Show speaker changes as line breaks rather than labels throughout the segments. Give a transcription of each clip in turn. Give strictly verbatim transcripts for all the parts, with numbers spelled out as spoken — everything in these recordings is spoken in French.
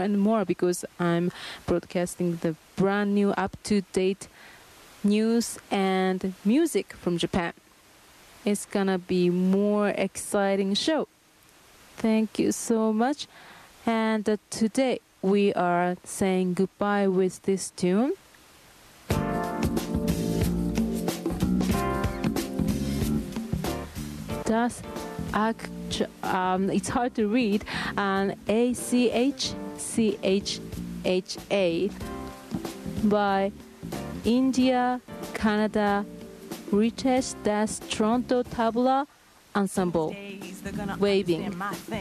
and more because I'm broadcasting the brand new up-to-date news and music from Japan. It's gonna be more exciting show. Thank you so much. And uh, today we are saying goodbye with this tune. Das Ach- um, it's hard to read. Um, A C H C H H A by India, Canada, British Das Toronto Tabla Ensemble. Waving.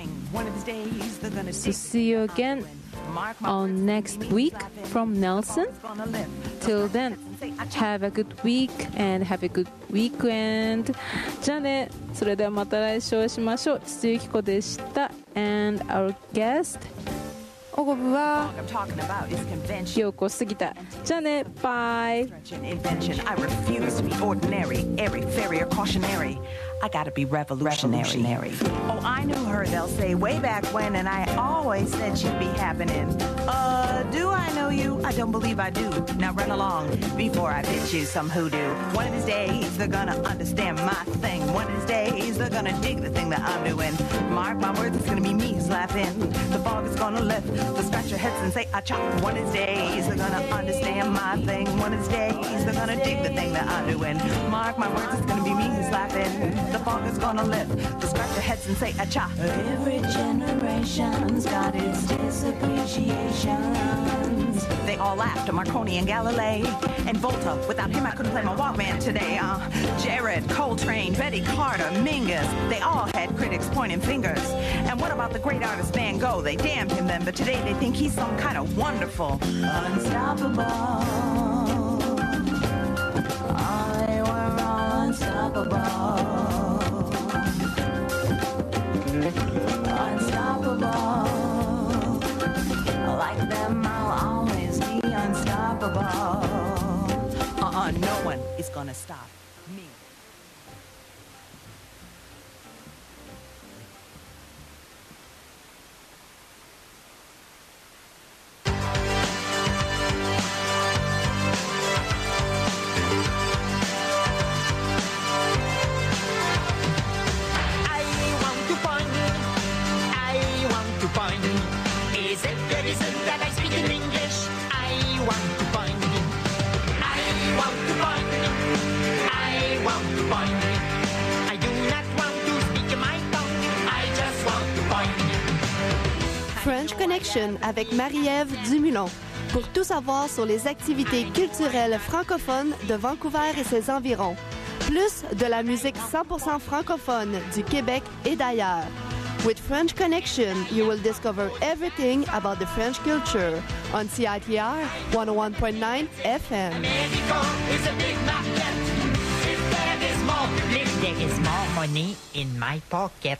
So see you again on next week from Nelson. Till then, have a good week and have a good weekend. じゃあね、それではまた来週お会いしましょう。筒井由紀子でした。And our guest おごぶは陽子杉田。じゃあね、バイ。
I gotta be revolutionary. revolutionary. Oh, I knew her, they'll say, way back when, and I always said she'd be happening. Uh, do I know you? I don't believe I do. Now run along before I pitch you some hoodoo. One of these days, they're gonna understand my thing. One of these days, they're gonna dig the thing that I'm doing. Mark my words, it's gonna be me who's laughing. The fog is gonna lift. They'll scratch your heads and say, I chop. One of these days, they're gonna understand my thing. One of these days, they're gonna dig the thing that I'm doing. Mark my words, it's gonna be me who's laughing. The fog is gonna lift. So scratch your heads and say acha.
Every generation's got its disappreciations.
They all laughed at Marconi and Galilei and Volta. Without him, I couldn't play my Walkman today. Uh, Jared, Coltrane, Betty Carter, Mingus. They all had critics pointing fingers. And what about the great artist Van Gogh? They damned him then, but today they think he's some kind of wonderful,
unstoppable. Oh, they were all unstoppable. Unstoppable. Like them, I'll always be unstoppable.
Uh-uh, no one is gonna stop me.
Is it the reason that I speak in English? I want to find you. I want to find you. I want to find you. I do not want to speak my tongue. I just want to find you.
French Connection avec Marie-Ève Dumulon. Pour tout savoir sur les activités culturelles francophones de Vancouver et ses environs. Plus de la musique cent pour cent francophone du Québec et d'ailleurs. With French Connection, you will discover everything about the French culture on C I T R one oh one point nine F M.
America is a big market. If there is more, if there is more money in my pocket.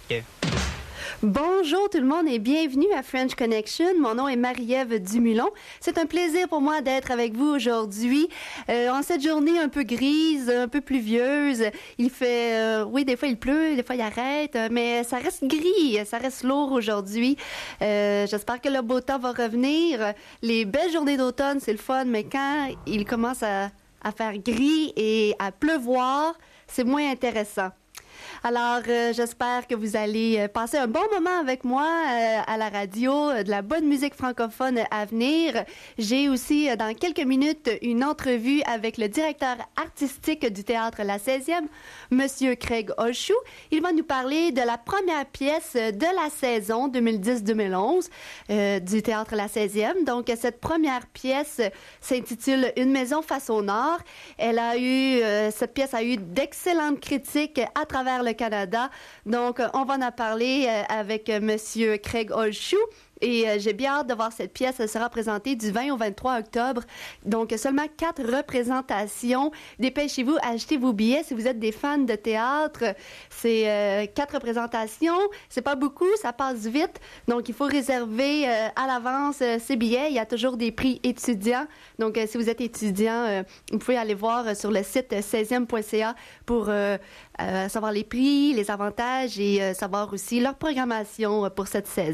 Bonjour tout le monde et bienvenue à French Connection. Mon nom est Marie-Ève Dumulon. C'est un plaisir pour moi d'être avec vous aujourd'hui. Euh, en cette journée un peu grise, un peu pluvieuse, il fait, euh, oui, des fois il pleut, des fois il arrête, mais ça reste gris, ça reste lourd aujourd'hui. Euh, j'espère que le beau temps va revenir. Les belles journées d'automne, c'est le fun, mais quand il commence à, à faire gris et à pleuvoir, c'est moins intéressant. Alors, euh, j'espère que vous allez euh, passer un bon moment avec moi euh, à la radio, euh, de la bonne musique francophone à venir. J'ai aussi, euh, dans quelques minutes, une entrevue avec le directeur artistique du Théâtre La seizième, Monsieur Craig Olchou. Il va nous parler de la première pièce de la saison deux mille dix deux mille onze euh, du Théâtre La seizième. Donc, cette première pièce s'intitule « Une maison face au nord ». Elle a eu, euh, cette pièce a eu d'excellentes critiques à travers le Canada. Donc, on va en parler euh, avec euh, Monsieur Craig Olchou. Et euh, j'ai bien hâte de voir cette pièce. Elle sera présentée du vingt au vingt-trois octobre. Donc, seulement quatre représentations. Dépêchez-vous, achetez vos billets si vous êtes des fans de théâtre. C'est euh, quatre représentations. C'est pas beaucoup, ça passe vite. Donc, il faut réserver euh, à l'avance euh, ces billets. Il y a toujours des prix étudiants. Donc, euh, si vous êtes étudiant, euh, vous pouvez aller voir euh, sur le site euh, seizième point c a pour euh, euh, savoir les prix, les avantages et euh, savoir aussi leur programmation euh, pour cette saison.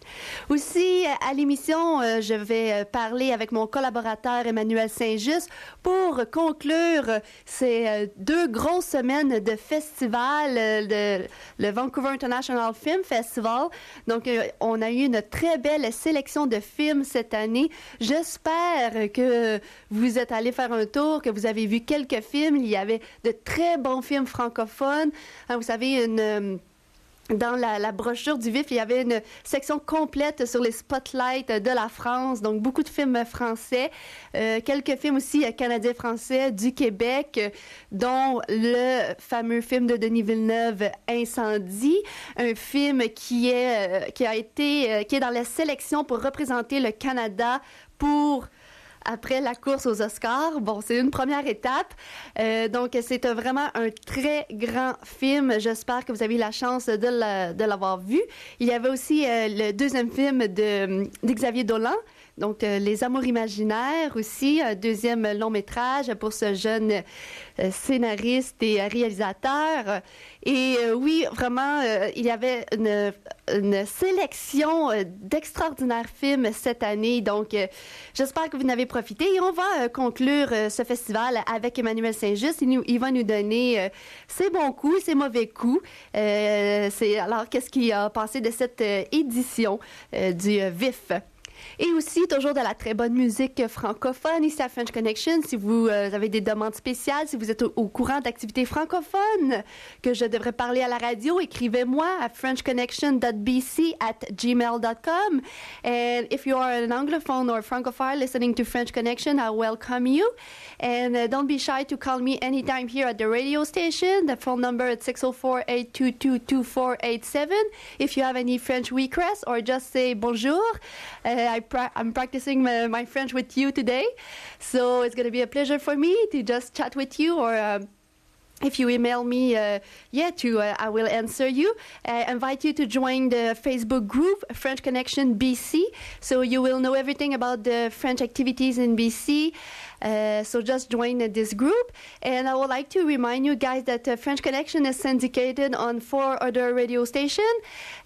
Aussi, à l'émission, euh, je vais euh, parler avec mon collaborateur Emmanuel Saint-Just pour conclure ces euh, deux grosses semaines de festival, euh, de, le Vancouver International Film Festival. Donc, euh, on a eu une très belle sélection de films cette année. J'espère que vous êtes allés faire un tour, que vous avez vu quelques films. Il y avait de très bons films francophones. Hein, vous savez, une... Euh, Dans la, la brochure du V I F, il y avait une section complète sur les spotlights de la France, donc beaucoup de films français, euh, quelques films aussi canadiens-français du Québec, euh, dont le fameux film de Denis Villeneuve, Incendie, un film qui est euh, qui a été euh, qui est dans la sélection pour représenter le Canada pour après la course aux Oscars. Bon, c'est une première étape. Euh, donc, c'est un, vraiment un très grand film. J'espère que vous avez eu la chance de, la, de l'avoir vu. Il y avait aussi euh, le deuxième film de, de Xavier Dolan, donc euh, Les Amours imaginaires aussi, un deuxième long métrage pour ce jeune euh, scénariste et réalisateur. Et euh, oui, vraiment, euh, il y avait une, une sélection euh, d'extraordinaires films cette année. Donc, euh, j'espère que vous en avez profité. Et on va euh, conclure euh, ce festival avec Emmanuel Saint-Just. Il, nous, il va nous donner euh, ses bons coups, ses mauvais coups. Euh, c'est, alors, qu'est-ce qu'il a pensé de cette euh, édition euh, du euh, V I F? Et aussi, toujours de la très bonne musique francophone ici à French Connection. Si vous euh, avez des demandes spéciales, si vous êtes au, au courant d'activités francophones que je devrais parler à la radio, écrivez-moi à french connection dot b c at gmail dot com. And if you are an anglophone or francophile listening to French Connection, I welcome you. And uh, don't be shy to call me anytime here at the radio station. The phone number is six oh four, eight two two, two four eight seven. If you have any French requests or just say bonjour, uh, I pra- I'm practicing my, my French with you today. So it's going to be a pleasure for me to just chat with you, or um, if you email me, uh, yeah, to uh, I will answer you. I invite you to join the Facebook group French Connection B C, so you will know everything about the French activities in B C. Uh, so just join uh, this group. And I would like to remind you guys that uh, French Connection is syndicated on four other radio stations.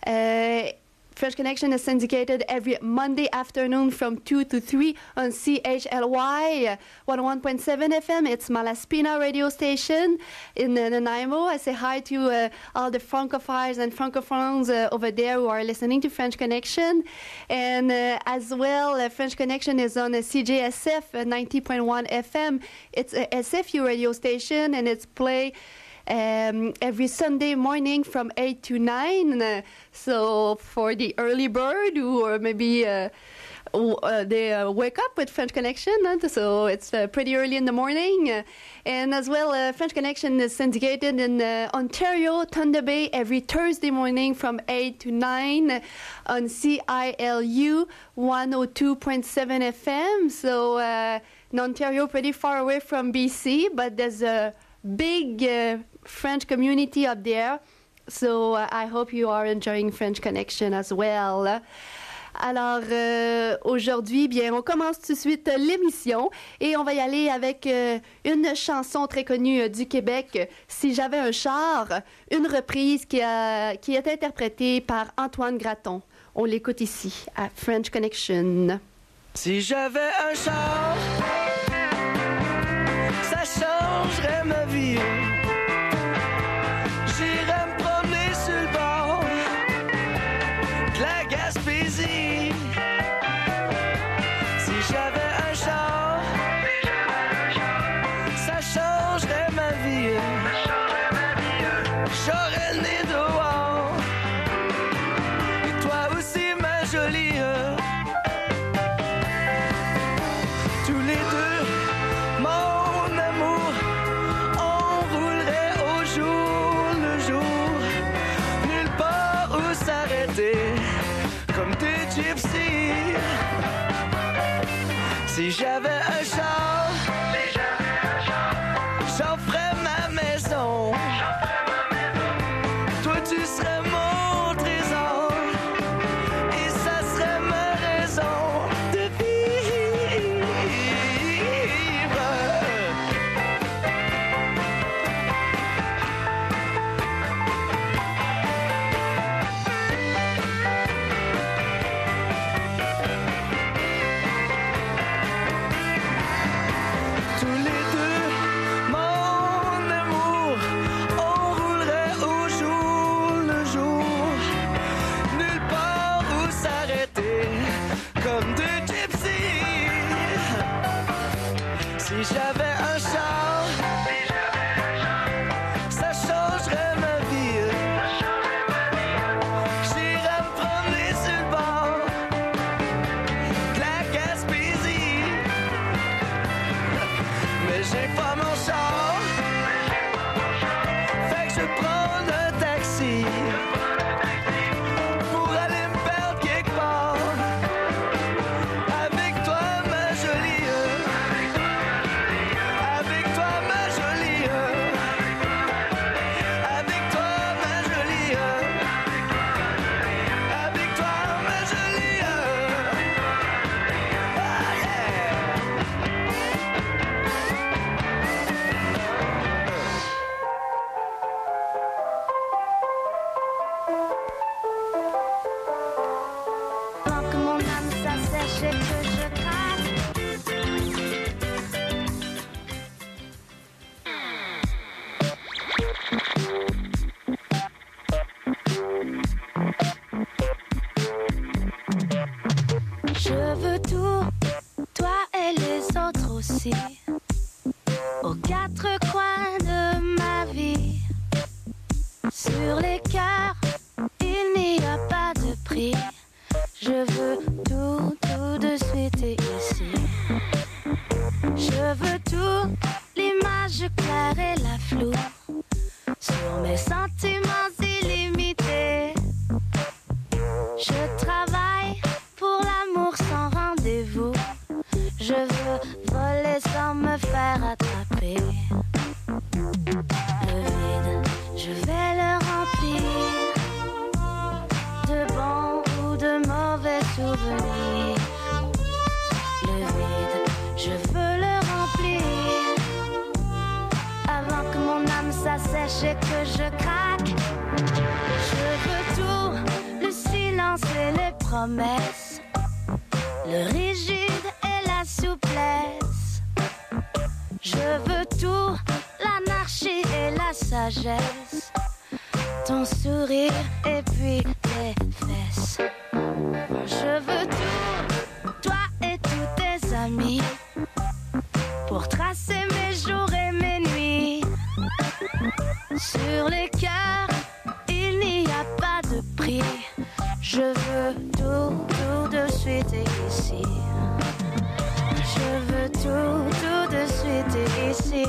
Uh, French Connection is syndicated every Monday afternoon from two to three on C H L Y one oh one point seven F M. It's Malaspina radio station in uh, Nanaimo. I say hi to uh, all the francophiles and francophones uh, over there who are listening to French Connection. And uh, as well, uh, French Connection is on uh, C J S F uh, ninety point one F M. It's a S F U radio station, and it's play Um, every Sunday morning from eight to nine. Uh, so for the early bird who or maybe uh, uh, they uh, wake up with French Connection, uh, so it's uh, pretty early in the morning. Uh, and as well, uh, French Connection is syndicated in uh, Ontario, Thunder Bay, every Thursday morning from eight to nine on C I L U one oh two point seven F M. So uh, in Ontario, pretty far away from B C, but there's a big uh, French community up there. So uh, I hope you are enjoying French Connection as well. Alors, euh, aujourd'hui, bien, on commence tout de suite l'émission et on va y aller avec euh, une chanson très connue euh, du Québec, Si j'avais un char, une reprise qui, a, qui est interprétée par Antoine Graton. On l'écoute ici à French Connection.
Si j'avais un char, ça changerait ma vie. J'irais me promener sur le bord de la Gaspésie. Si j'avais un char, ça changerait ma vie. J'aurais le nez dehors. Et toi aussi, ma jolie. Tous les deux, mon amour, on roulerait au jour le jour, nulle part où s'arrêter, comme des gypsies. Si j'avais un char, j'en ferais ma maison. Toi tu serais mon trésor, et ça serait ma raison de vivre. j'ai pas mon char. Fait que je prends un taxi pour aller me perdre quelque part. Avec toi ma jolie, avec toi ma jolie, avec toi ma jolie, avec toi ma jolie. Ah yeah.
Avant que mon âme s'assèche et que je craque. Je veux tout, toi et les autres aussi, aux quatre coins de ma vie. Sur les cœurs, il n'y a pas de prix. Je veux tout, tout de suite et ici. Je veux tout, l'image claire et la floue, sur mes sentiments illimités. Je travaille pour l'amour sans rendez-vous. Je veux voler sans me faire attraper. Le vide, je vais le remplir de bons ou de mauvais souvenirs. Le vide, je veux le remplir avant que mon âme s'assèche et que je craque. Je veux tout, le silence et les promesses, le rigide et la souplesse. Je veux tout, l'anarchie et la sagesse, ton sourire et puis tes fesses. Je veux tout, toi et tous tes amis, pour tracer mes jours et mes nuits. Sur les cœurs, il n'y a pas de prix. Je veux tout, tout de suite et ici. Je veux tout, tout de suite et ici.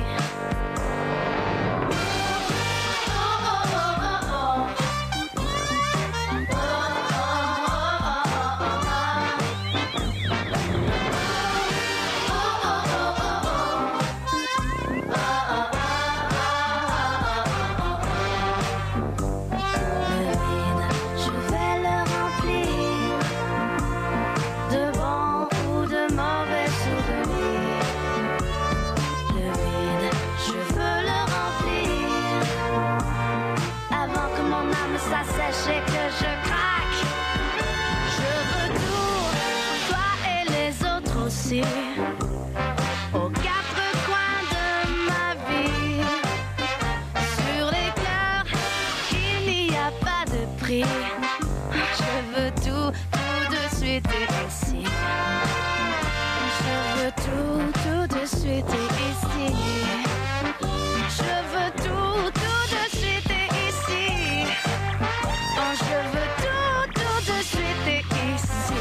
Et que je craque. Je veux tout, toi et les autres aussi, aux quatre coins de ma vie. Sur les cœurs, il n'y a pas de prix. Je veux tout, tout de suite et ici. Je veux tout, tout de suite et ici. Je veux tout, tout de suite et ici. Je veux tout, tout de suite et ici.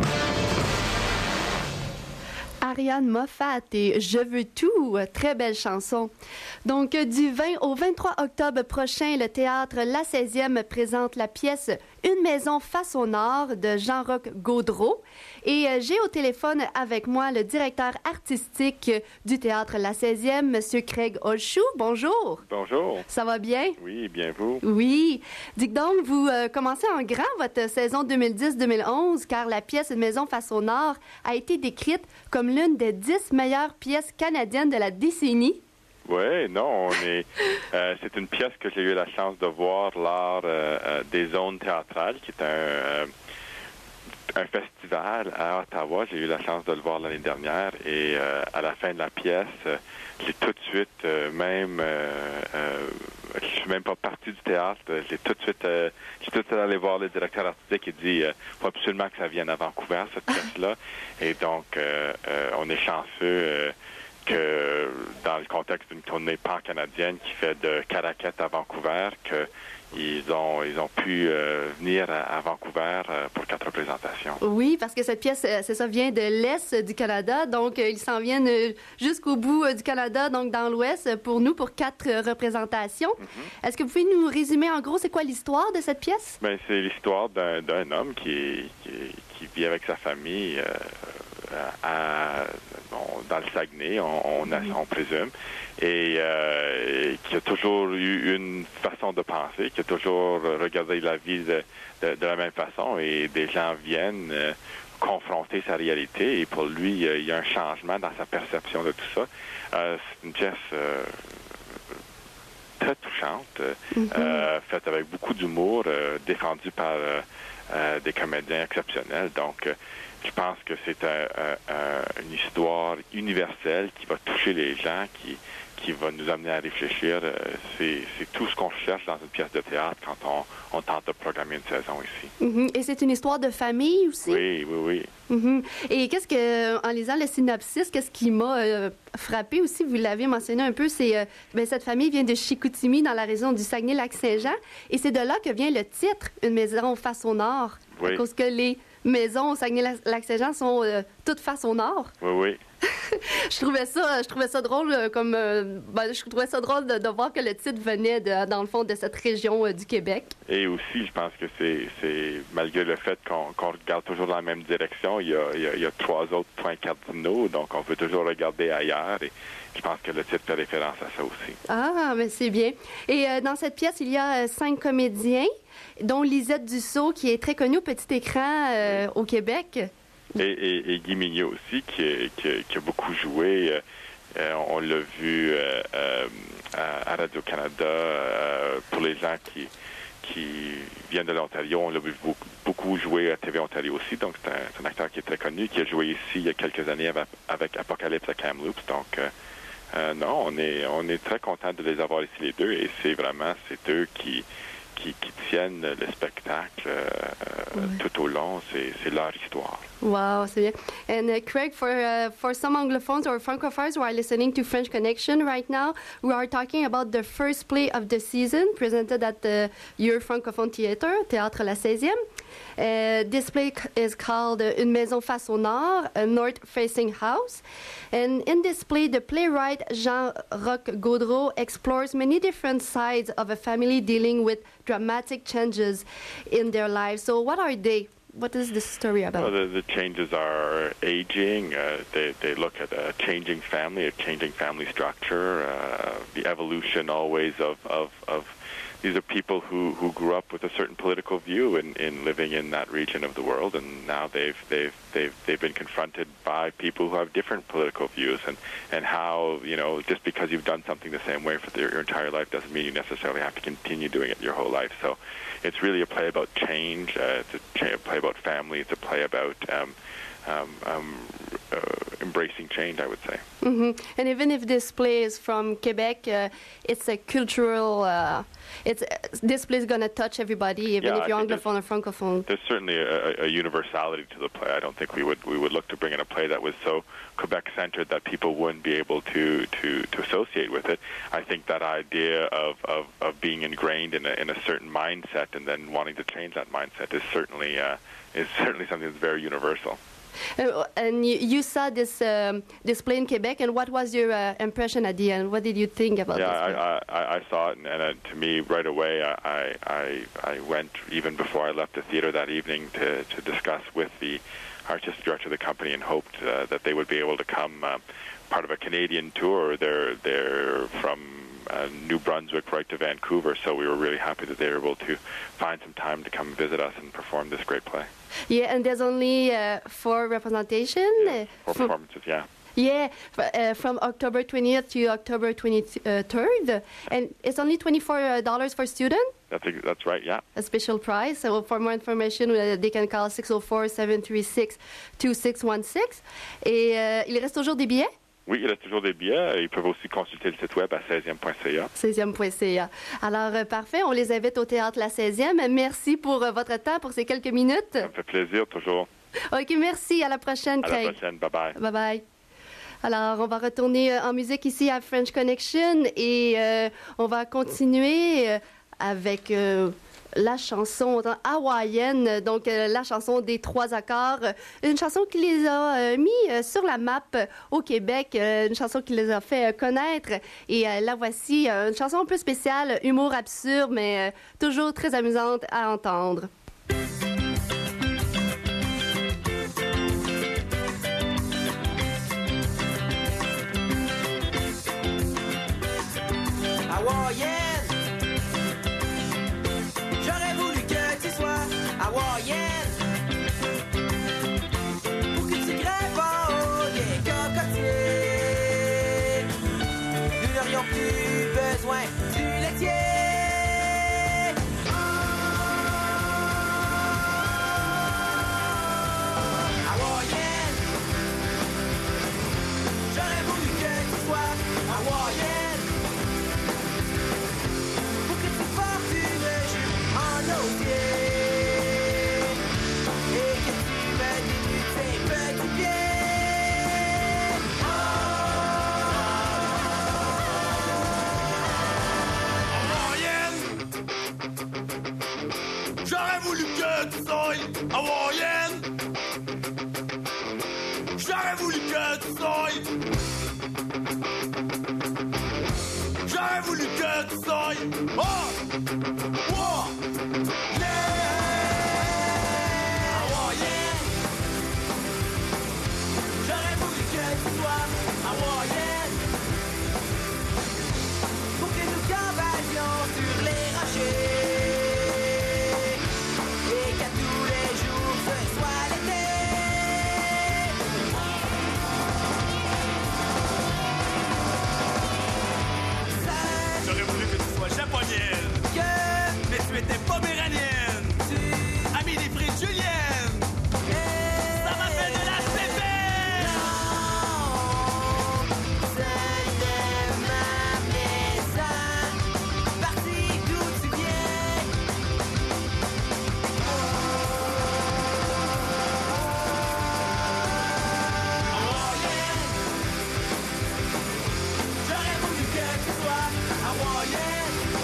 Ariane Moffat et Je veux tout, très belle chanson. Donc, du vingt au vingt-trois octobre prochain, le théâtre La seizième présente la pièce Une maison face au nord de Jean-Roch Gaudreau. Et euh, j'ai au téléphone avec moi le directeur artistique du théâtre La seizième, M. Craig Olchou. Bonjour.
Bonjour.
Ça va bien?
Oui, bien vous.
Oui. Dites donc, vous euh, commencez en grand votre saison deux mille dix deux mille onze, car la pièce Une maison face au nord a été décrite comme l'une des dix meilleures pièces canadiennes de la décennie.
Oui, non, on est. Euh, c'est une pièce que j'ai eu la chance de voir lors euh, euh, des zones théâtrales, qui est un, euh, un festival à Ottawa. J'ai eu la chance de le voir l'année dernière et euh, à la fin de la pièce, euh, j'ai tout de suite, euh, même, euh, euh, je suis même pas parti du théâtre, j'ai tout de suite, euh, j'ai tout de suite allé voir le directeur artistique et dit, euh, faut absolument que ça vienne à Vancouver, cette pièce-là. Et donc, euh, euh, on est chanceux. Euh, que dans le contexte d'une tournée pan-canadienne qui fait de Caraquette à Vancouver, qu'ils ont, ils ont pu euh, venir à, à Vancouver euh, pour quatre représentations.
Oui, parce que cette pièce, euh, c'est ça, vient de l'Est du Canada, donc euh, ils s'en viennent euh, jusqu'au bout euh, du Canada, donc dans l'Ouest, euh, pour nous, pour quatre euh, représentations. Mm-hmm. Est-ce que vous pouvez nous résumer en gros, c'est quoi l'histoire de cette pièce?
Bien, c'est l'histoire d'un, d'un homme qui, qui, qui vit avec sa famille euh, à, bon, dans le Saguenay, on, on, a, on présume, et, euh, et qui a toujours eu une façon de penser, qui a toujours regardé la vie de, de, de la même façon, et des gens viennent euh, confronter sa réalité, et pour lui, euh, il y a un changement dans sa perception de tout ça. Euh, c'est une pièce euh, très touchante, mm-hmm. euh, faite avec beaucoup d'humour, euh, défendue par euh, euh, des comédiens exceptionnels, donc euh, je pense que c'est un, un, un, une histoire universelle qui va toucher les gens, qui, qui va nous amener à réfléchir. C'est, c'est tout ce qu'on cherche dans une pièce de théâtre quand on, on tente de programmer une saison ici.
Mm-hmm. Et c'est une histoire de famille aussi?
Oui, oui, oui.
Mm-hmm. Et qu'est-ce que, en lisant le synopsis, qu'est-ce qui m'a euh, frappé aussi, vous l'avez mentionné un peu, c'est euh, ben, cette famille vient de Chicoutimi, dans la région du Saguenay-Lac-Saint-Jean, et c'est de là que vient le titre, Une maison face au nord,
oui.
À cause que les maisons au Saguenay-Lac-Saint-Jean sont euh, toutes face au nord.
Oui, oui.
je trouvais ça, je trouvais ça drôle euh, comme, euh, ben, je trouvais ça drôle de, de voir que le titre venait de, dans le fond de cette région euh, du Québec.
Et aussi, je pense que c'est, c'est malgré le fait qu'on, qu'on regarde toujours dans la même direction, il y a, il y a, il y a trois autres points cardinaux, donc on peut toujours regarder ailleurs. Et je pense que le titre fait référence à ça aussi.
Ah, mais c'est bien. Et euh, dans cette pièce, il y a euh, cinq comédiens, dont Lisette Dussault, qui est très connue au petit écran euh, oui. au Québec.
Et, et, et Guy Mignot aussi, qui, qui, qui a beaucoup joué. Euh, on l'a vu euh, euh, à, à Radio-Canada. Euh, pour les gens qui, qui viennent de l'Ontario, on l'a vu beaucoup, beaucoup jouer à T V Ontario aussi. Donc, c'est un, c'est un acteur qui est très connu, qui a joué ici il y a quelques années avec, avec Apocalypse à Kamloops. Donc, euh, euh, non, on est, on est très content de les avoir ici les deux. Et c'est vraiment, c'est eux qui... Qui, qui tiennent le spectacle euh, oui. tout au long, c'est, c'est leur histoire.
Wow, c'est bien. And uh, Craig, for uh, for some Anglophones or Francophones who are listening to French Connection right now, we are talking about the first play of the season presented at the Your Francophone Theatre, Théâtre La seizième. Uh, this play is called uh, Une maison face au nord, a north-facing house. And in this play, the playwright Jean-Roch Gaudreau explores many different sides of a family dealing with dramatic changes in their lives. So what are they? What is this story about?
Well, the, the changes are aging. Uh, they, they look at a changing family, a changing family structure, uh, the evolution always of, of, of these are people who, who grew up with a certain political view in, in living in that region of the world, and now they've they've they've they've been confronted by people who have different political views, and, and how, you know, just because you've done something the same way for your, your entire life doesn't mean you necessarily have to continue doing it your whole life. So it's really a play about change. Uh, it's a, cha- a play about family. It's a play about um, um, um, uh, embracing change, I would say.
Mm-hmm. And even if this play is from Quebec, uh, it's a cultural. Uh, it's uh, this play is going to touch everybody, even
yeah,
if you're Anglophone or Francophone.
There's certainly a, a universality to the play. I don't think we would we would look to bring in a play that was so Quebec-centered that people wouldn't be able to, to, to associate with it. I think that idea of, of, of being ingrained in a, in a certain mindset and then wanting to change that mindset is certainly uh, is certainly something that's very universal.
Uh, and you, you saw this um, this play in Quebec, and what was your uh, impression at the end? What did you think about
yeah,
this?
Yeah, I, I, I saw it, and, and uh, to me, right away, I, I I went even before I left the theater that evening to, to discuss with the artistic director of the company, and hoped uh, that they would be able to come uh, part of a Canadian tour. They're they're from uh, New Brunswick right to Vancouver, so we were really happy that they were able to find some time to come visit us and perform this great play.
Yeah, and there's only uh, four representation.
Yeah, four
from,
performances, yeah.
Yeah, uh, from October twentieth to October twenty-third, and it's only twenty-four dollars for student.
That's that's right, yeah.
A special price. So for more information, uh, they can call six oh four, seven three six, two six one six. Et uh, il reste toujours des billets?
Oui, il reste toujours des billets. Ils peuvent aussi consulter le site web à seizième point c a.
seizième point c a. Alors, euh, parfait. On les invite au Théâtre La seizième. Merci pour euh, votre temps, pour ces quelques minutes.
Ça me fait plaisir, toujours.
OK, merci. À la prochaine,
À
Craig.
la prochaine. Bye-bye.
Bye-bye. Alors, on va retourner euh, en musique ici à French Connection et euh, on va continuer euh, avec euh, la chanson hawaïenne, donc euh, la chanson des trois accords, euh, une chanson qui les a euh, mis euh, sur la map euh, au Québec, euh, une chanson qui les a fait euh, connaître. Et euh, la voici, euh, une chanson un peu spéciale, humour absurde, mais euh, toujours très amusante à entendre.
Hawaïenne, j'aurais voulu que tu sois hawaïenne, pour que tu grimpes en haut des cocotiers. Nous n'aurions plus besoin du laitier. Hawaïenne, j'aurais voulu que tu sois hawaïenne.
Hawaïenne, j'aurais voulu que tu sois. J'aurais voulu que tu sois. Oh, oh, yeah.
Hawaïenne, j'aurais voulu que tu sois hawaïenne, pour que nous cavalions sur les rochers.
Mais tu étais poméranienne. Tu ami des frites julienne. Ça m'a fait de la C P.
Non, ce n'est ma maison, partie d'où tu viens. Hawaïenne, j'aurais voulu que tu sois hawaïenne.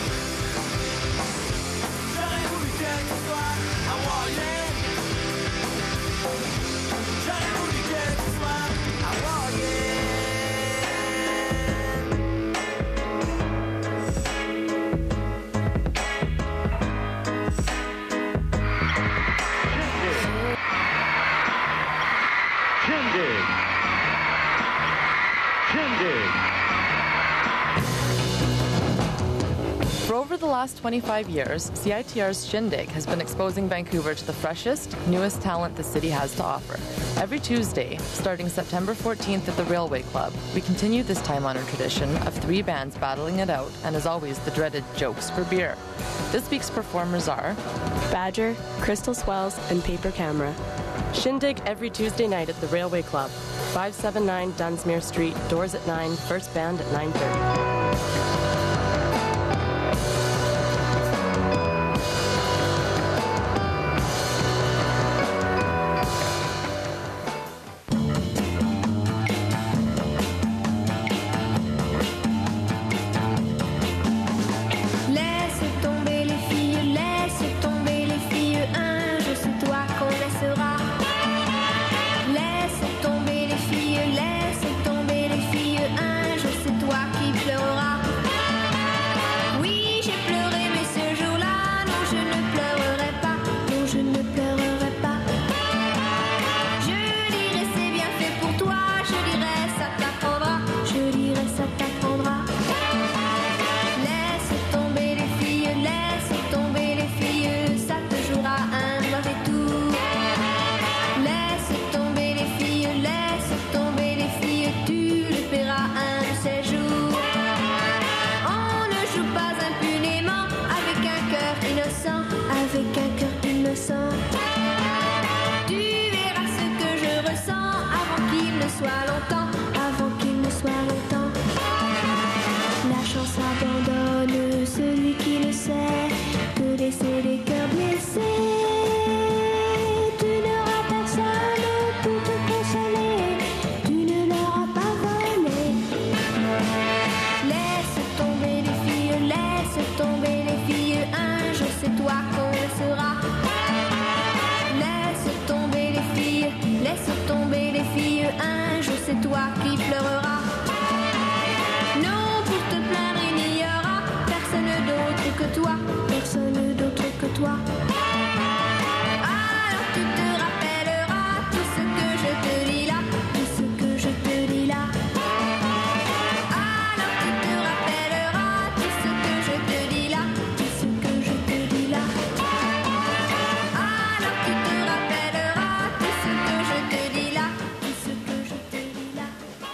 For over the last twenty-five years, C I T R's Shindig has been exposing Vancouver to the freshest, newest talent the city has to offer. Every Tuesday, starting September fourteenth at the Railway Club, we continue this time-honored tradition of three bands battling it out, and as always, the dreaded jokes for beer. This week's performers are
Badger, Crystal Swells, and Paper Camera. Shindig every Tuesday night at the Railway Club, five seventy-nine Dunsmuir Street, doors at nine, first band at nine thirty.
Tu n'auras personne pour te consoler, tu ne l'auras pas volé. qui pleurera. Non, pour te plaindre, il n'y aura personne d'autre que toi, personne d'autre que toi. Alors tu te rappelleras tout ce que je te dis là, tout ce que je te dis là. Alors tu te rappelleras tout ce que je te dis là, tout ce que je te dis là. Alors tu te rappelleras tout ce que je te dis là, tout ce que je te dis là.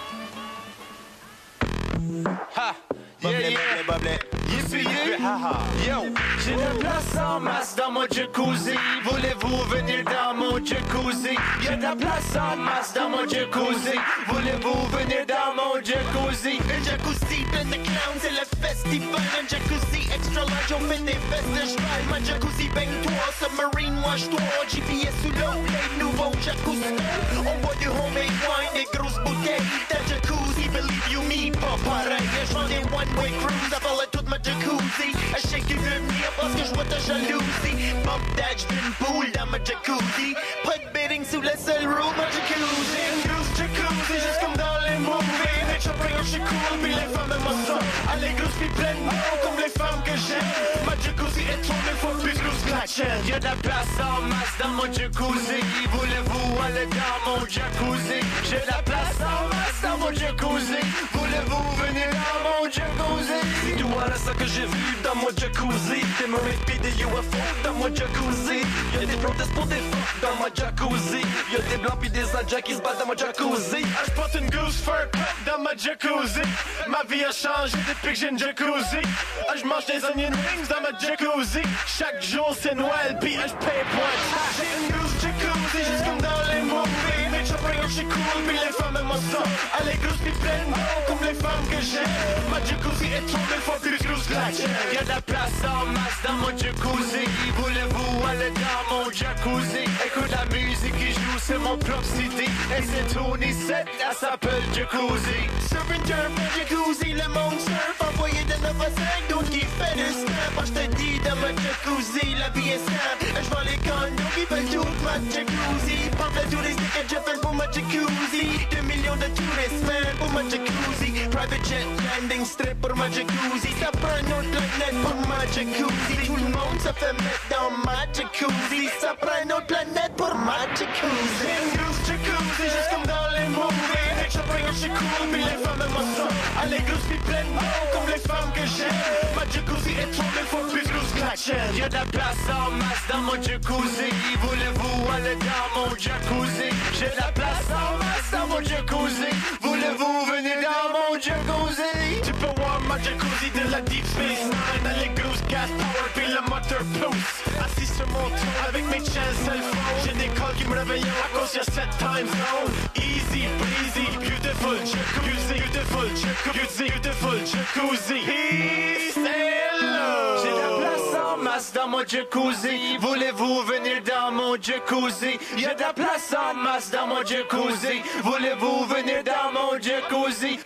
Ha! Yeah, yeah, bubbly, yippee, yippee, ha ha. Yo, j'ai de la place en masse dans mon jacuzzi. Voulez-vous venir dans mon jacuzzi? Y'a de la place en masse dans mon jacuzzi. Voulez-vous venir dans mon jacuzzi?
Un jacuzzi plein de clowns, c'est le festival. Un jacuzzi extra large, on fait des fesses de cheval. Ma jacuzzi baigne-toi, submarine wash-toi. G P S sous l'eau, les nouveaux jacuzzi. On boit du homemade wine, des grosses bouteilles. Ta jacuzzi, believe you me, pas pareil. Je vends des one-way cruise, avaler toute ma jacuzzi. À chaque qui veut venir parce que je vois ta jalousie. Bump that, j'vais une boule dans ma jacuzzi. Pas de bedding sous la seule roue, ma jacuzzi. Une grosse jacuzzi, juste comme dans les movies. Les choppers, je suis cool, puis les femmes aiment ça. Elle est grosse, puis pleine d'eau, comme les femmes que j'aime. Ma jacuzzi est trop mille fois plus grosse que la tienne.
Y'a de la place en masse dans mon jacuzzi. Voulez-vous aller dans mon jacuzzi? J'ai de la place en masse dans mon jacuzzi. Voulez-vous venir dans mon jacuzzi?
C'est tout voilà ça que j'ai vu dans mon jacuzzi. Des mermaids pis des U F O dans mon jacuzzi. Y'a des protestes pour des fuck dans mon jacuzzi. Y'a des blancs pis des Indiens qui se battent dans mon jacuzzi.
Ah, j'porte une goose fur cup dans ma jacuzzi. Ma vie a changé depuis que j'ai une jacuzzi. Ah, j'mange des onion rings dans ma jacuzzi. Chaque jour c'est Noël pis ah, j'paye point de taxe. J'ai une goose jacuzzi juste comme dans les movies. Mes choppers je suis cool pis les femmes aiment ça. Elle est grosse pis pleine d'eau comme les femmes que j'aime. Ma jacuzzi est trop mille fois plus grosse que la tienne. Y'a de la place en masse dans mon jacuzzi. Voulez-vous aller dans mon jacuzzi? Écoute la musique qui joue, c'est mon propre C D. Et c'est Tony sept, elle s'appelle Jacuzzi.
Surf and turf, un jacuzzi, le monde surf. Envoyé de neuf à cinq, d'autres qui fait du snap. Moi j'te dis dans ma jacuzzi, la vie est simple. J'vends les condos qui veulent toute ma jacuzzi. Pompe la touriste que je fais pour ma jacuzzi. Deux millions de touristes, man, pour ma jacuzzi. Private jet landing strip pour ma jacuzzi. Ça prend une autre planète pour ma jacuzzi. Tout le monde se fait mettre dans ma jacuzzi. Ça prend une autre planète pour ma jacuzzi.
Une grosse jacuzzi, juste comme dans les movies. Les choppers, je suis cool, pis les femmes aiment ça. Elle est grosse pis pleine d'eau, comme les femmes que j'aime. Ma jacuzzi est trop mille fois plus grosse que la tienne. Y'a de la place en masse dans mon jacuzzi. Voulez-vous aller dans mon jacuzzi? J'ai de la place en masse dans mon jacuzzi. Voulez-vous venir dans mon jacuzzi? Tu peux voir ma jacuzzi de la Deep Space Nine. Elle est grosse, gas power, pis le moteur pousse. Assis sur mon tour avec mes chains cell phone. J'ai des calls qui me réveillent à cause y'a sept time zone. Easy breezy, beautiful jacuzzi, beautiful jacuzzi, beautiful jacuzzi. Peace and love. J'ai de la place en masse dans mon jacuzzi. Voulez-vous venir dans mon jacuzzi? Y'a de la place en masse dans mon jacuzzi. Voulez-vous venir dans mon jacuzzi?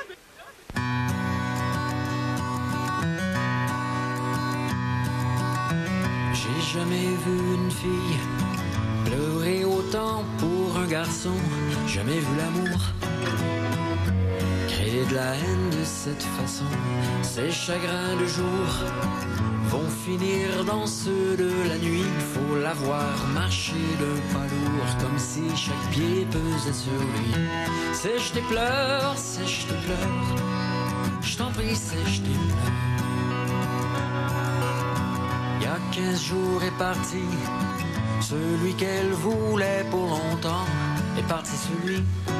J'ai jamais vu une fille pleurer autant pour un garçon. Jamais vu l'amour créer de la haine de cette façon. Ces chagrins de jour vont finir dans ceux de la nuit. Faut la voir marcher d'un pas lourd, comme si chaque pied pesait sur lui. Sèche tes pleurs, sèche tes pleurs, je t'en prie, sèche tes pleurs. Il y a quinze jours est parti celui qu'elle voulait pour longtemps. Est parti celui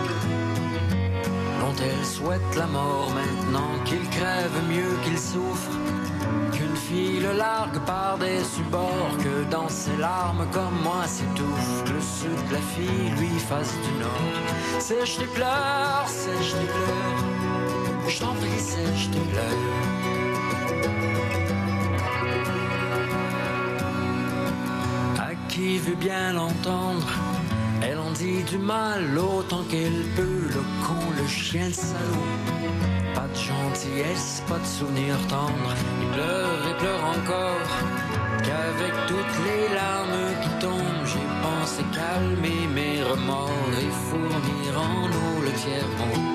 dont elle souhaite la mort maintenant. Qu'il crève mieux qu'il souffre, qu'une fille le largue par des bords, que dans ses larmes comme moi s'étouffe, que le sud de la fille lui fasse du nord. Sèche tes pleurs, sèche tes pleurs, je t'en prie, sèche tes pleurs. Qui veut bien l'entendre, elle en dit du mal autant qu'elle peut. Le con, le chien, le salaud, pas de gentillesse, pas de souvenir tendre. Il pleure et pleure encore, qu'avec toutes les larmes qui tombent, j'ai pensé calmer mes remords et fournir en eau le tiers-monde.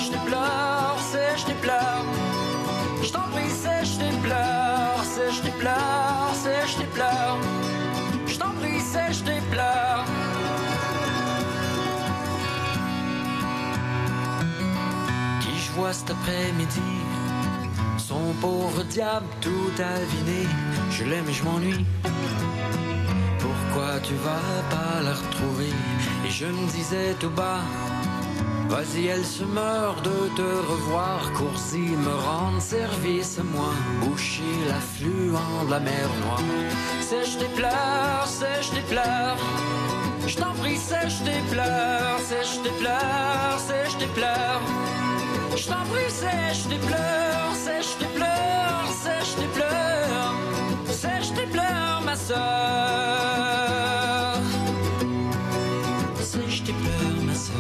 sèche tes pleurs, sèche tes pleurs. Je t'en prie, sèche tes pleurs, sèche tes pleurs, sèche tes pleurs. Je t'en prie, sèche tes pleurs. Qui je vois cet après-midi, son pauvre diable tout aviné. Je l'aime et je m'ennuie. Pourquoi tu vas pas la retrouver? Et je me disais tout bas, vas-y, elle se meurt de te revoir. Cours-y, me rendre service à moi, boucher l'affluent de la mer Noire. Sèche tes pleurs, sèche tes pleurs. Je t'en prie, sèche tes pleurs, sèche tes pleurs, sèche tes pleurs. Je t'en prie, sèche tes pleurs, sèche tes pleurs, sèche tes pleurs. Sèche tes pleurs, ma sœur. Sèche tes pleurs, ma sœur.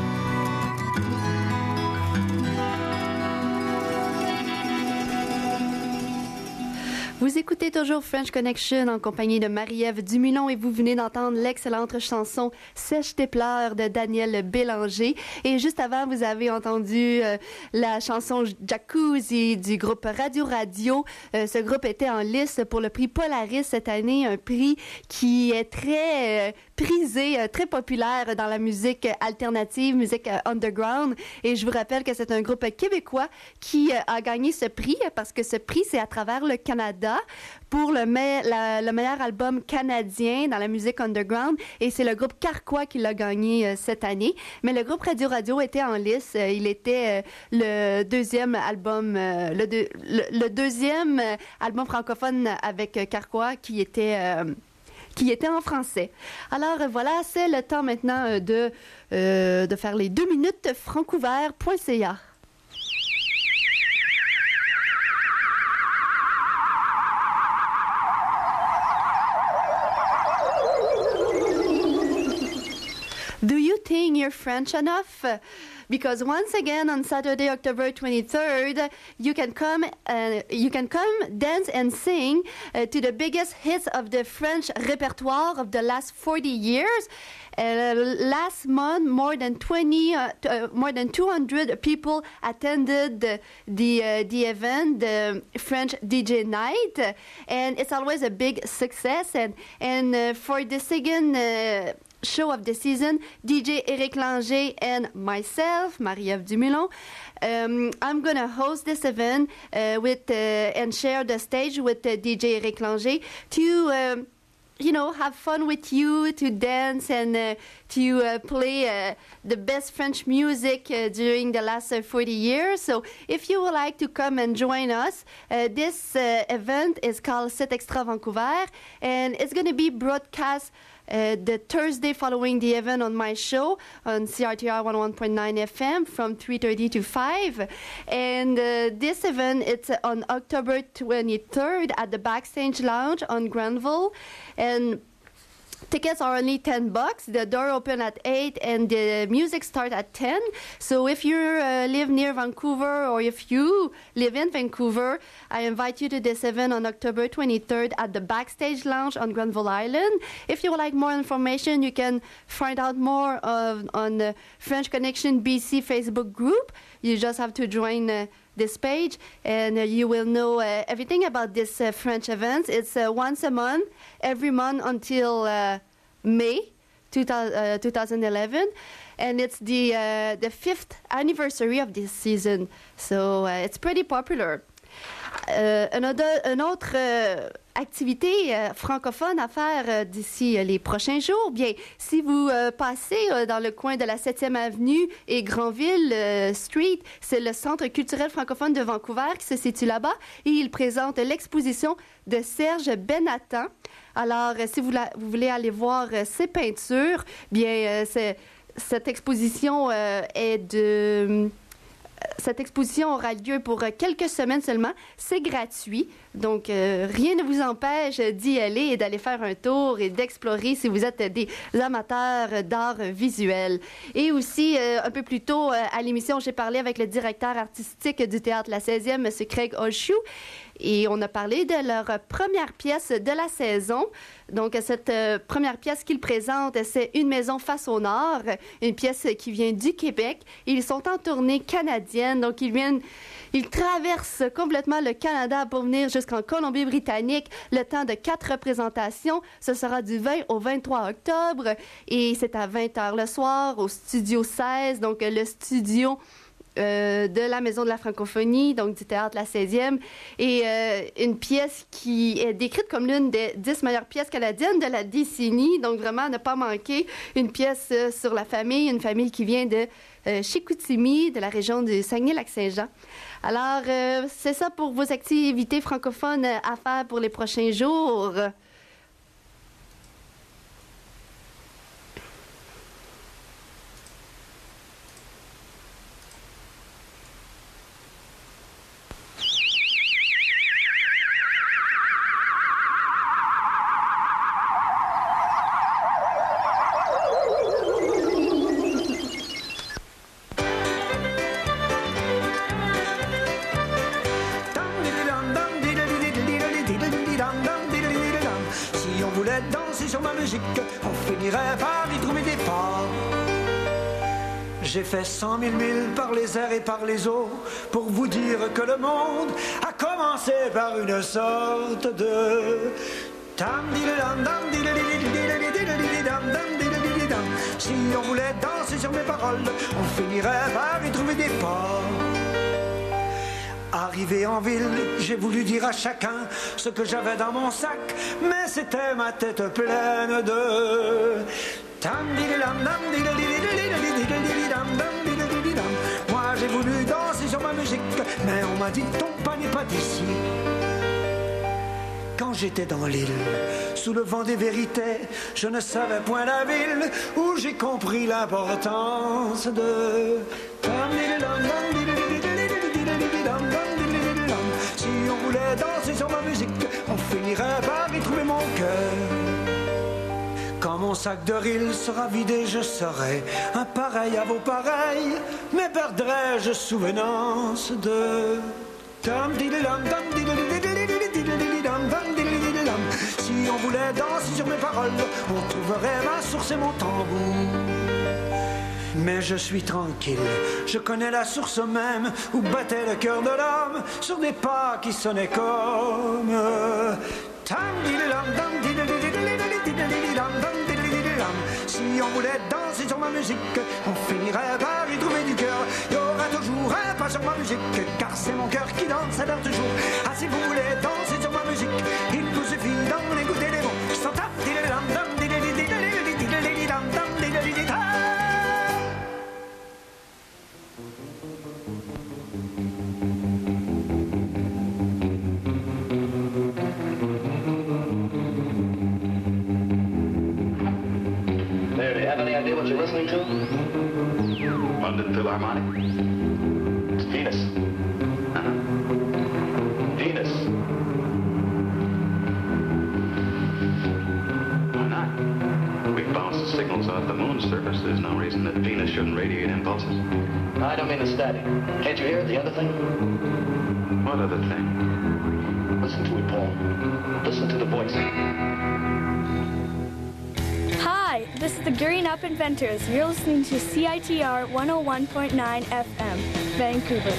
Vous écoutez toujours French Connection en compagnie de Marie-Ève Dumulon et vous venez d'entendre l'excellente chanson Sèche tes pleurs de Daniel Bélanger. Et juste avant, vous avez entendu euh, la chanson Jacuzzi du groupe Radio Radio. Euh, ce groupe était en lice pour le prix Polaris cette année, un prix qui est très euh, prisé, euh, très populaire dans la musique alternative, musique euh, underground. Et je vous rappelle que c'est un groupe québécois qui euh, a gagné ce prix parce que ce prix, c'est à travers le Canada pour le, me- la, le meilleur album canadien dans la musique underground et c'est le groupe Carquois qui l'a gagné euh, cette année. Mais le groupe Radio Radio était en lice. Euh, il était euh, le deuxième album, euh, le, deux, le, le deuxième euh, album francophone avec euh, Carquois qui était... Euh, qui était en français. Alors euh, voilà, c'est le temps maintenant euh, de, euh, de faire les deux minutes francouvert point c a. Do you think you're French enough? Because once again on Saturday, October twenty-third, you can come uh, you can come dance and sing uh, to the biggest hits of the French repertoire of the last forty years. Uh, last month, more than twenty, uh, t- uh, more than two hundred people attended the the, uh, the event, the French D J night, and it's always a big success. And and uh, for the second uh, show of the season, D J Eric Langer and myself, Marie-Ève Dumulon, um, I'm gonna host this event uh, with uh, and share the stage with uh, D J Eric Langer to. Um, you know, have fun with you, to dance and uh, to uh, play uh, the best French music uh, during the last uh, forty years. So if you would like to come and join us, uh, this uh, event is called Set Extra Vancouver, and it's going to be broadcast Uh, the Thursday following the event on my show on C R T R one oh one point nine F M from three thirty to five. And uh, this event, it's on October twenty-third at the Backstage Lounge on Granville. And tickets are only ten bucks. The door open at eight and the music start at ten. So if you uh, live near Vancouver or if you live in Vancouver, I invite you to this event on October twenty-third at the Backstage Lounge on Granville Island. If you would like more information, you can find out more of, on the French Connection B C Facebook group. You just have to join uh, this page and uh, you will know uh, everything about this uh, French event. It's uh, once a month, every month until uh, May two thousand eleven, and it's the uh, the fifth anniversary of this season, so uh, it's pretty popular. Euh, another, une autre euh, activité euh, francophone à faire euh, d'ici euh, les prochains jours, bien, si vous euh, passez euh, dans le coin de la septième avenue et Granville euh, Street, c'est le Centre culturel francophone de Vancouver qui se situe là-bas et il présente l'exposition de Serge Benatan. Alors, euh, si vous, la, vous voulez aller voir euh, ses peintures, bien, euh, c'est, cette exposition euh, est de... cette exposition aura lieu pour quelques semaines seulement. C'est gratuit, donc euh, rien ne vous empêche d'y aller et d'aller faire un tour et d'explorer si vous êtes des amateurs d'art visuel. Et aussi, euh, un peu plus tôt euh, à l'émission, j'ai parlé avec le directeur artistique du Théâtre La seizième, M. Craig Olshoe, et on a parlé de leur première pièce de la saison. Donc, cette euh, première pièce qu'ils présentent, c'est Une maison face au nord, une pièce qui vient du Québec. Ils sont en tournée canadienne, donc ils viennent, ils traversent complètement le Canada pour venir jusqu'en Colombie-Britannique, le temps de quatre représentations. Ce sera du vingt au vingt-trois octobre et c'est à vingt heures le soir au Studio seize, donc le studio Euh, de la Maison de la Francophonie, donc du Théâtre La seizième, et euh, une pièce qui est décrite comme l'une des dix meilleures pièces canadiennes de la décennie, donc vraiment ne pas manquer une pièce euh, sur la famille, une famille qui vient de euh, Chicoutimi, de la région du Saguenay-Lac-Saint-Jean. Alors, euh, c'est ça pour vos activités francophones à faire pour les prochains jours.
J'ai fait cent mille milles par les airs et par les eaux pour vous dire que le monde a commencé par une sorte de... Si on voulait danser sur mes paroles, on finirait par y trouver des pas. Arrivé en ville, j'ai voulu dire à chacun ce que j'avais dans mon sac, mais c'était ma tête pleine de... Moi j'ai voulu danser sur ma musique, mais on m'a dit ton pas n'est pas d'ici. Quand j'étais dans l'île, sous le vent des vérités, je ne savais point la ville où j'ai compris l'importance de... Si on voulait danser sur ma musique, on finirait par y trouver mon cœur. Quand mon sac de ril sera vidé, je serai un pareil à vos pareils, mais perdrai-je souvenance de... Si on voulait danser sur mes paroles, on trouverait ma source et mon tambour. Mais je suis tranquille, je connais la source même où battait le cœur de l'homme sur des pas qui sonnaient comme... Si on voulait danser sur ma musique, on finirait par y trouver du cœur. Il y aura toujours un pas sur ma musique, car c'est mon cœur qui danse à l'heure du jour. Ah, si vous voulez danser sur ma musique, il vous suffit d'en écouter les mots.
What you're listening to? London Philharmonic. It's Venus. Uh-huh. Venus. Why not? We bounce the signals off the moon's surface. There's no reason that Venus shouldn't radiate impulses. I don't mean the static. Can't you hear the other thing? What other thing? Listen to it, Paul. Listen to the voice.
Hi, this is the Gearing Up Inventors. You're listening to C I T R one oh one point nine F M, Vancouver.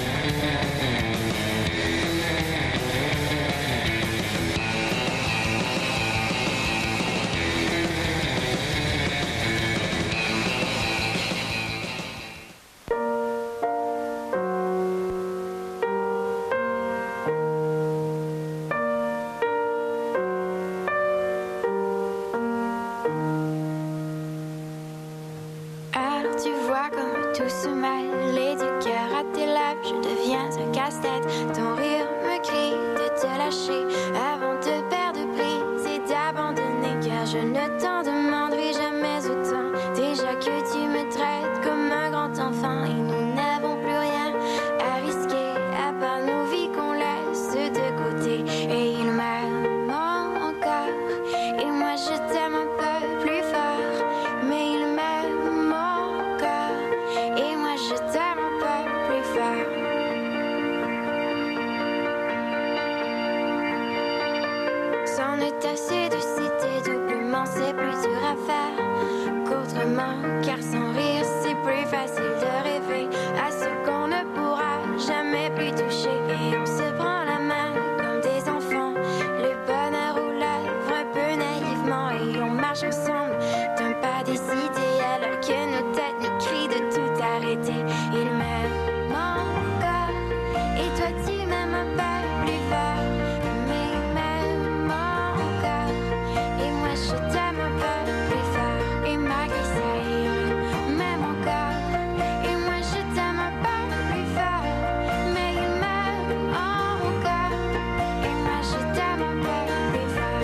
t'arrêter. Il m'aime encore, et toi tu m'aimes un peu plus fort. Mais il m'aime encore, et moi je t'aime un peu plus fort. Et malgré ça, il m'aime encore, et moi je t'aime un peu plus fort. Mais il m'aime encore, et moi je t'aime un peu plus fort.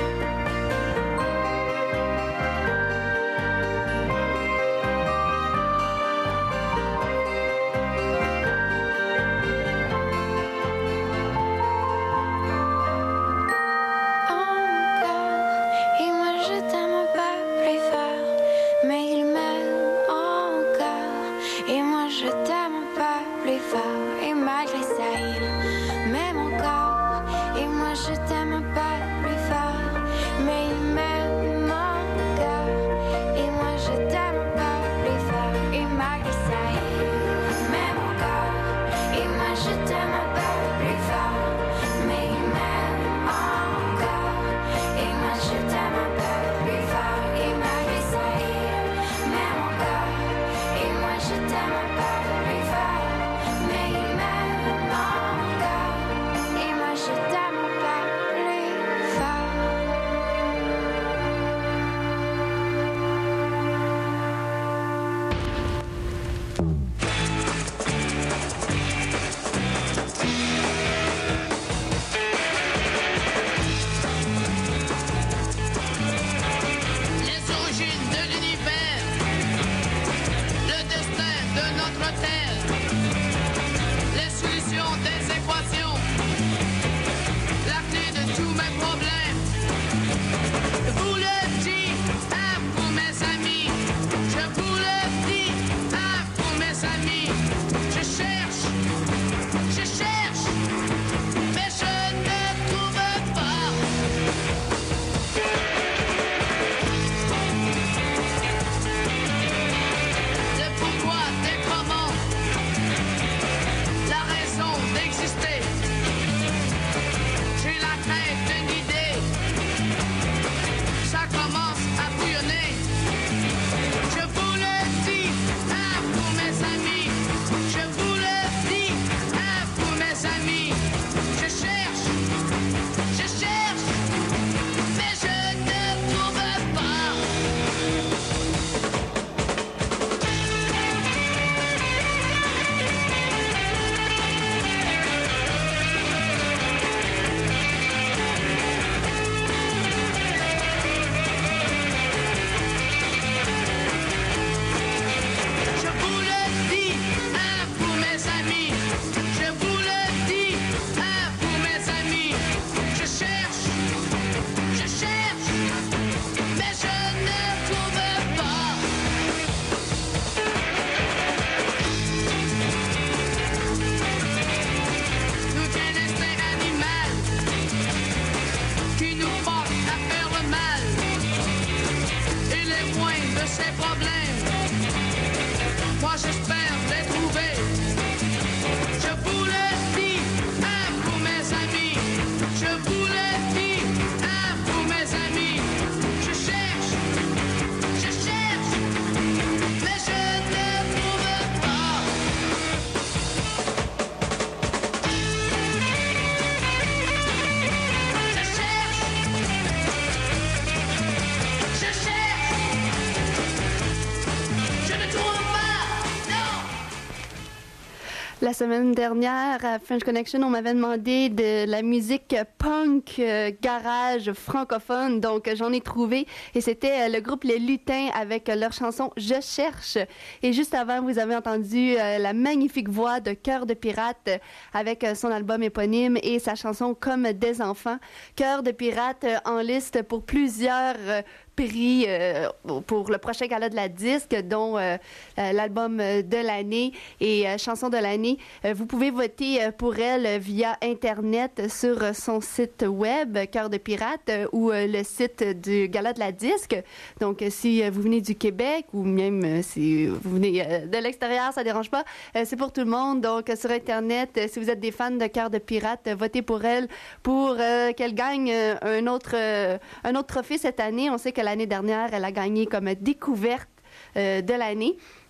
Et moi je t'aime un peu plus fort, mais il m'aime encore. Et moi je t'aime un peu plus fort, et malgré ça il m'aime encore. Et moi je t'aime un peu plus fort, mais il m'aime encore. Et moi je t'aime un peu plus fort, et malgré ça il m'aime encore. Et moi je t'aime un peu plus fort, mais il m'aime encore. Et moi je t'aime un peu plus fort, et malgré ça il m'aime encore. Et moi je t'aime un peu plus fort, mais il m'aime encore. Et moi je t'aime un peu plus fort.
Les origines de l'univers, le destin de notre terre, les solutions des équations, la clé de tous mes problèmes. Vous le dis à vous mes amis, je vous le dis à vous mes amis. Je cherche, je cherche, mais je ne trouve pas. Le pourquoi des comment, la raison d'exister. J'ai la tête d'une idée, ça commence à bouillonner. Je vous le dis à vous mes amis, je vous le dis à vous mes amis. Je cherche, je cherche, mais je ne trouve pas. Je vous le dis à vous mes amis, je vous le dis à vous mes amis. Je cherche, je cherche, mais je ne trouve pas. Nous tient l'instinct animal qui nous porte à faire le mal, et les moyens de ces problèmes, moi j'espère les trouver. Je vous le dis à vous mes amis, je vous le dis à vous mes amis. Je cherche, je cherche, mais je ne trouve pas. Je cherche, je cherche, je ne trouve pas, non.
La semaine dernière, à French Connection, on m'avait demandé de la musique punk, euh, garage, francophone. Donc, j'en ai trouvé. Et c'était euh, le groupe Les Lutins avec euh, leur chanson « Je cherche ». Et juste avant, vous avez entendu euh, la magnifique voix de Cœur de Pirate euh, avec euh, son album éponyme et sa chanson « Comme des enfants ». Cœur de Pirate euh, en liste pour plusieurs euh, prix euh, pour le prochain gala de la disque, dont euh, euh, l'album de l'année et euh, chanson de l'année. Euh, vous pouvez voter euh, pour elle via Internet sur euh, son site web, Cœur de Pirate, euh, ou euh, le site du gala de la disque. Donc, euh, si euh, vous venez du Québec ou même euh, si vous venez euh, de l'extérieur, ça dérange pas. Euh, c'est pour tout le monde. Donc, euh, sur Internet, euh, si vous êtes des fans de Cœur de Pirate, euh, votez pour elle pour euh, qu'elle gagne euh, un autre euh, un autre trophée cette année. On sait que l'année dernière, elle a gagné comme découverte euh, de l'année.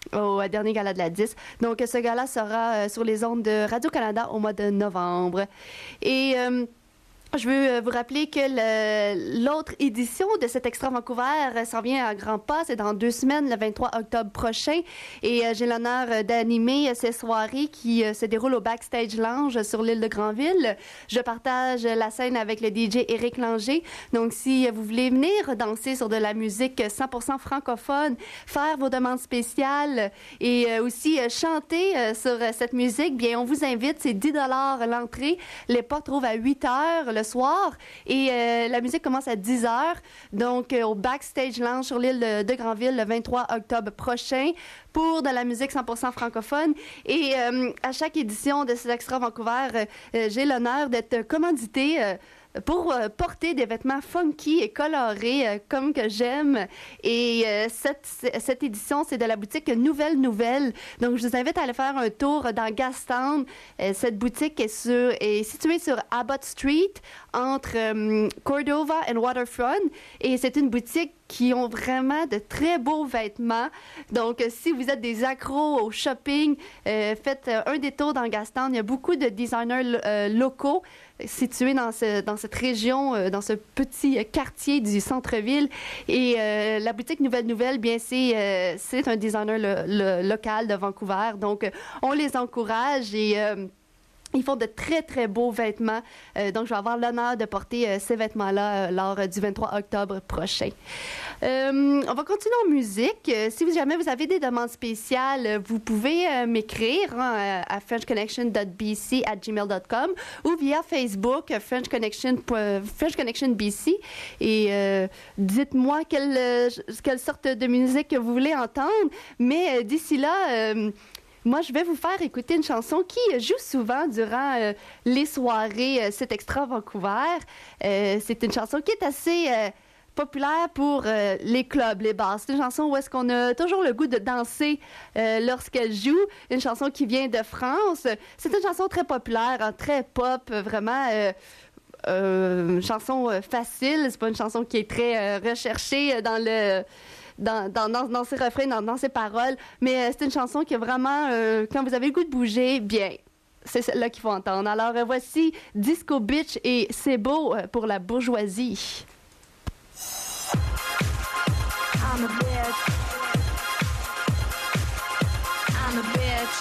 au dernier gala de la dix. Donc, ce gala sera euh, sur les ondes de Radio-Canada au mois de novembre. Et... Euh, Je veux vous rappeler que le, l'autre édition de cet Extra Vancouver s'en vient à grands pas. C'est dans deux semaines, le vingt-trois octobre prochain. Et euh, j'ai l'honneur d'animer ces soirées qui euh, se déroulent au Backstage Lounge sur l'île de Granville. Je partage la scène avec le D J Éric Langer. Donc, si vous voulez venir danser sur de la musique cent pour cent francophone, faire vos demandes spéciales et euh, aussi euh, chanter euh, sur euh, cette musique, bien, on vous invite. C'est dix dollars l'entrée. Les portes rouvrent à huit heures le soir et euh, la musique commence à dix heures. Donc, euh, au Backstage Lounge sur l'île de, de Granville le vingt-trois octobre prochain pour de la musique cent pour cent francophone. Et euh, à chaque édition de ces Extra Vancouver, euh, j'ai l'honneur d'être commanditée euh, pour euh, porter des vêtements funky et colorés euh, comme que j'aime. Et euh, cette, cette édition, c'est de la boutique Nouvelle Nouvelle. Donc, je vous invite à aller faire un tour dans Gastown. Euh, cette boutique est, sur, est située sur Abbott Street, entre euh, Cordova et Waterfront. Et c'est une boutique qui ont vraiment de très beaux vêtements. Donc, euh, si vous êtes des accros au shopping, euh, faites euh, un détour dans Gastown. Il y a beaucoup de designers euh, locaux situés dans, ce, dans cette région, euh, dans ce petit quartier du centre-ville. Et euh, la boutique Nouvelle Nouvelle, bien, c'est, euh, c'est un designer le, le, local de Vancouver. Donc, euh, on les encourage et... Euh, Ils font de très, très beaux vêtements. Euh, donc, je vais avoir l'honneur de porter euh, ces vêtements-là euh, lors euh, du vingt-trois octobre prochain. Euh, on va continuer en musique. Euh, si vous, jamais vous avez des demandes spéciales, vous pouvez euh, m'écrire hein, à french connection dot b c arobase gmail dot com ou via Facebook, euh, French Connection, French Connection B C. Et euh, dites-moi quelle, euh, quelle sorte de musique vous voulez entendre. Mais euh, d'ici là... Euh, Moi, je vais vous faire écouter une chanson qui joue souvent durant euh, les soirées euh, C'est Extra Vancouver. Euh, c'est une chanson qui est assez euh, populaire pour euh, les clubs, les bars. C'est une chanson où est-ce qu'on a toujours le goût de danser euh, lorsqu'elle joue. Une chanson qui vient de France. C'est une chanson très populaire, hein, très pop, vraiment... Euh, euh, une chanson euh, facile. C'est pas une chanson qui est très euh, recherchée dans le... Dans, dans, dans, dans ses refrains, dans, dans ses paroles. Mais euh, c'est une chanson qui est vraiment, euh, quand vous avez le goût de bouger, bien, c'est celle-là qu'il faut entendre. Alors, euh, voici Disco Bitch et C'est beau euh, pour la bourgeoisie.
I'm a bitch. I'm a bitch.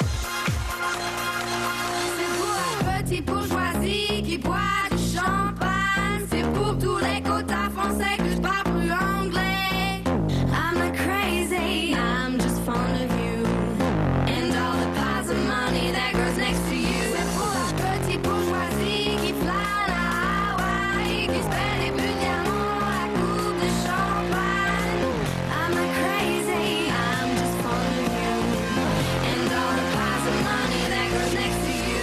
C'est pour la petite bourgeoisie qui boit du champagne. C'est pour tous les quotas français que je parle plus anglais. I'm not crazy, I'm just fond of you and all the piles of money that grows next to you. C'est pour la petite bourgeoisie qui flâne à Hawaï, qui se fait des buts de diamants à coupe de champagne. I'm not crazy, I'm just fond of you and all the piles of money that grows next to you.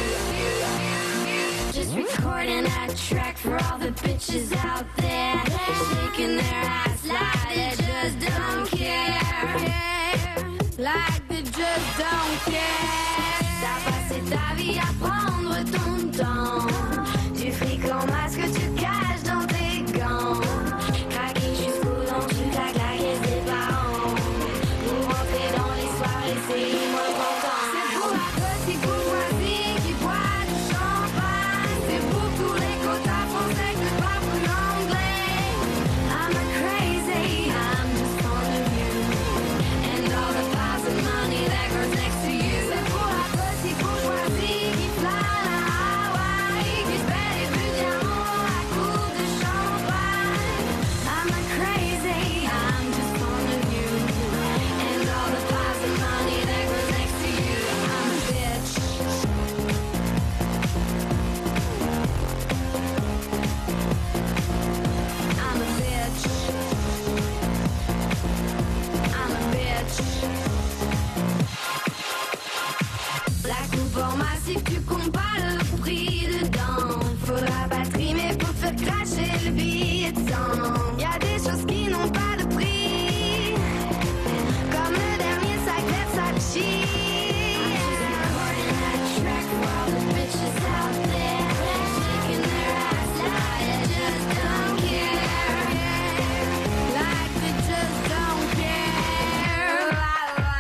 Just recording a track for all the bitches out there, shaking their ass like they just don't care, like they just don't care. T'as passé ta vie à prendre ton temps, du fric en masque tu caches dans tes gants, craquer jusqu'aux dents tu claques la caisse des parents, pour rentrer dans les soirées c'est moins content. C'est pour la petite bourgeoisie qui boit du champagne, c'est pour tous les quotas français que je parle plus anglais. I'm not crazy, I'm just fond of you and all the piles of money that grows next to you. C'est pour la petite bourgeoisie qui flâne à Hawaï, qui se fait des buts de diamants à coupe de champagne. I'm not crazy, I'm just fond of you and all the piles of money that grows next to you. I'm a bitch. I'm a bitch. I'm a bitch. La coupe en massif, tu comptes pas le prix dedans. Faut la batterie, mais faut faire cracher le billet de sang. Y'a des choses qui n'ont pas de prix, comme le dernier sac Versace. La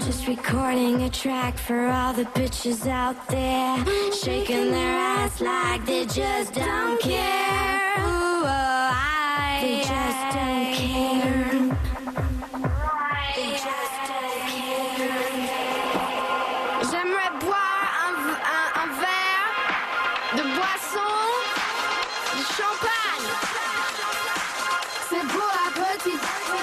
Just recording a track for all the bitches out there, shaking their ass like they just don't care. Ooh, oh, I, they just don't care. They just don't care. J'aimerais boire un, un, un verre de boisson, de champagne. C'est pour la petite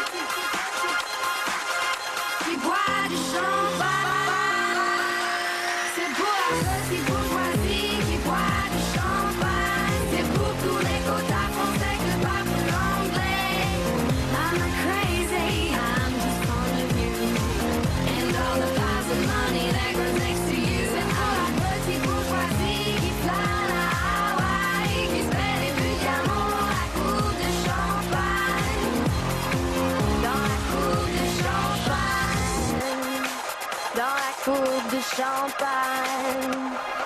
qui boit du champagne. C'est pour la petite bourgeoisie qui boit du champagne. C'est pour tous les quotas français que pas pour l'anglais. I'm not crazy, I'm just fond of you. And all the piles of money that goes next to you. C'est pour la petite bourgeoisie qui plane à Hawaï, qui se met des buts diamants dans la coupe de champagne. Dans la coupe de champagne. Dans la coupe de champagne.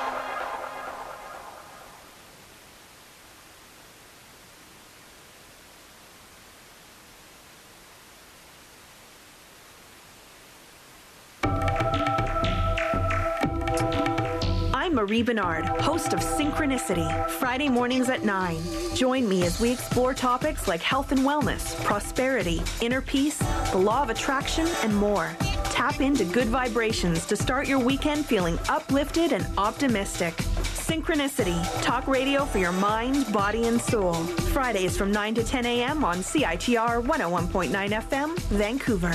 I'm Marie Bernard, host of Synchronicity, Friday mornings at nine. Join me as we explore topics like health and wellness, prosperity, inner peace, the law of attraction, and more. Tap into good vibrations to start your weekend feeling uplifted and optimistic. Synchronicity, talk radio for your mind, body, and soul. Fridays from nine to ten a.m. on C I T R one oh one point nine F M, Vancouver.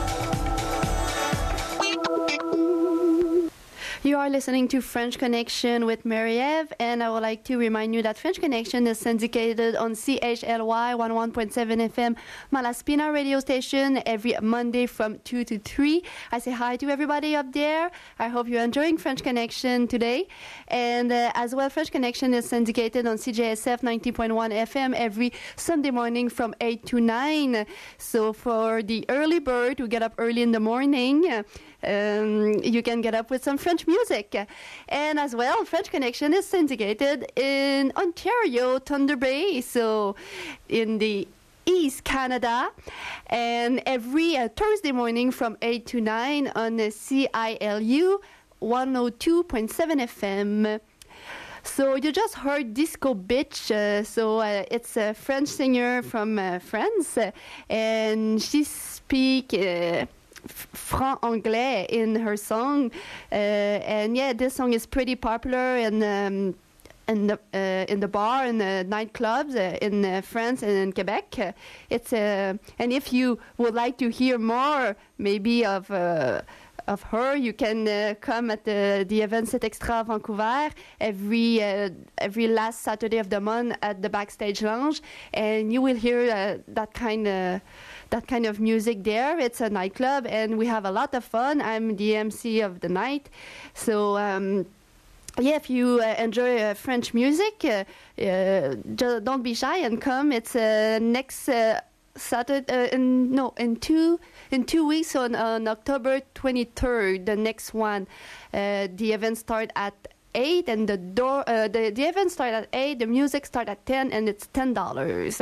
You are listening to French Connection with Marie-Ève, and I would like to remind you that French Connection is syndicated on C H L Y one oh one point seven F M Malaspina radio station every Monday from two to three. I say hi to everybody up there. I hope you're enjoying French Connection today. And uh, as well, French Connection is syndicated on C J S F ninety point one F M every Sunday morning from eight to nine. So for the early bird who get up early in the morning, um, you can get up with some French music. And as well, French Connection is syndicated in Ontario, Thunder Bay, so in the East Canada, and every uh, Thursday morning from eight to nine on the C I L U one oh two point seven F M. So you just heard Disco Bitch. Uh, so uh, it's a French singer from uh, France, uh, and she speaks uh, franc-anglais in her song. Uh, and yeah, this song is pretty popular in um, in the uh, in the bar and the nightclubs uh, in uh, France and in Quebec. Uh, it's uh, and if you would like to hear more, maybe of. Uh, of her, you can uh, come at the, the event Cet Extra Vancouver every uh, every last Saturday of the month at the Backstage Lounge, and you will hear uh, that kind of that kind of music there. It's a nightclub, and we have a lot of fun. I'm the M C of the night, so. Um, Yeah, if you uh, enjoy uh, French music, uh, uh, just don't be shy and come. It's uh, next uh, Saturday, uh, in, no, in two in two weeks on, on October twenty-third. The next one, uh, the event start at eight, and the door uh, the the event start at eight. The music start at ten, and it's ten dollars.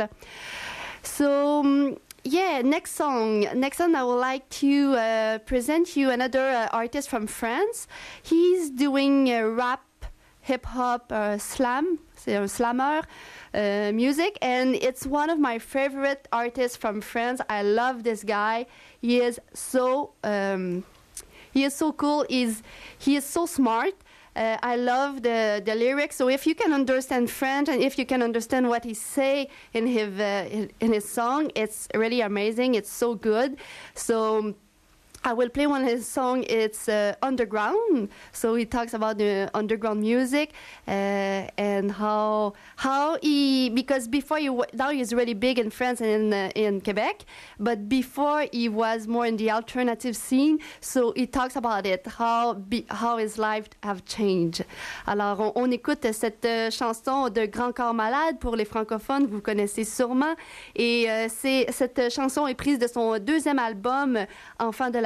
So. Um, Yeah, next song. Next song, I would like to uh, present you another uh, artist from France. He's doing uh, rap, hip-hop, uh, slam, so slammer uh, music, and it's one of my favorite artists from France. I love this guy. He is so um, he is so cool. He's he is so smart. Uh, I love the, the lyrics. So if you can understand French and if you can understand what he say in his uh, in, in his song, it's really amazing. It's so good. So I will play one of his songs. It's uh, Underground. So he talks about the underground music uh, and how how he, because before he now he's really big in France and in uh, in Quebec, but before he was more in the alternative scene. So he talks about it, how be, how his life have changed. Alors on, on écoute cette euh, chanson de Grand Corps Malade pour les francophones, vous connaissez sûrement. Et euh, c'est cette chanson est prise de son deuxième album Enfants de la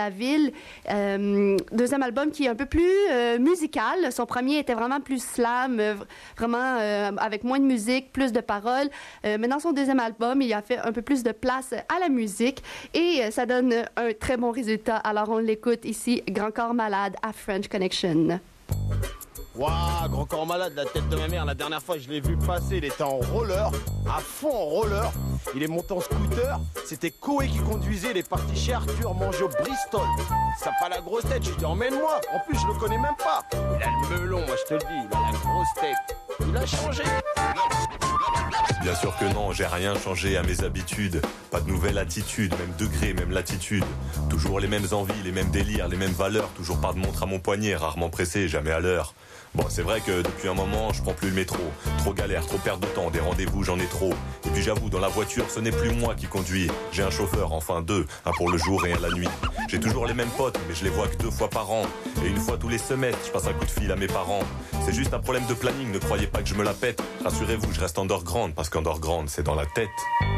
la ville. Euh, deuxième album qui est un peu plus euh, musical. Son premier était vraiment plus slam, euh, vraiment euh, avec moins de musique, plus de paroles. Euh, mais dans son deuxième album, il a fait un peu plus de place à la musique et euh, ça donne un très bon résultat. Alors on l'écoute ici, Grand Corps Malade à French Connection.
Waouh, Grand Corps Malade, la tête de ma mère, la dernière fois je l'ai vu passer, il était en roller, à fond en roller. Il est monté en scooter, c'était Koé qui conduisait, il est parti chez Arthur manger au Bristol. Ça n'a pas la grosse tête, je lui dis emmène-moi. En plus je le connais même pas. Il a le melon, moi je te le dis, il a la grosse tête. Il a changé.
Bien sûr que non, j'ai rien changé à mes habitudes. Pas de nouvelle attitude, même degré, même latitude. Toujours les mêmes envies, les mêmes délires, les mêmes valeurs. Toujours pas de montre à mon poignet, rarement pressé, jamais à l'heure. Bon, c'est vrai que depuis un moment, je prends plus le métro. Trop galère, trop perte de temps, des rendez-vous, j'en ai trop. Et puis j'avoue, dans la voiture, ce n'est plus moi qui conduis. J'ai un chauffeur, enfin deux, un pour le jour et un la nuit. J'ai toujours les mêmes potes, mais je les vois que deux fois par an. Et une fois tous les semestres, je passe un coup de fil à mes parents. C'est juste un problème de planning, ne croyez pas que je me la pète. Rassurez-vous, je reste underground, parce qu'underground, c'est dans la tête.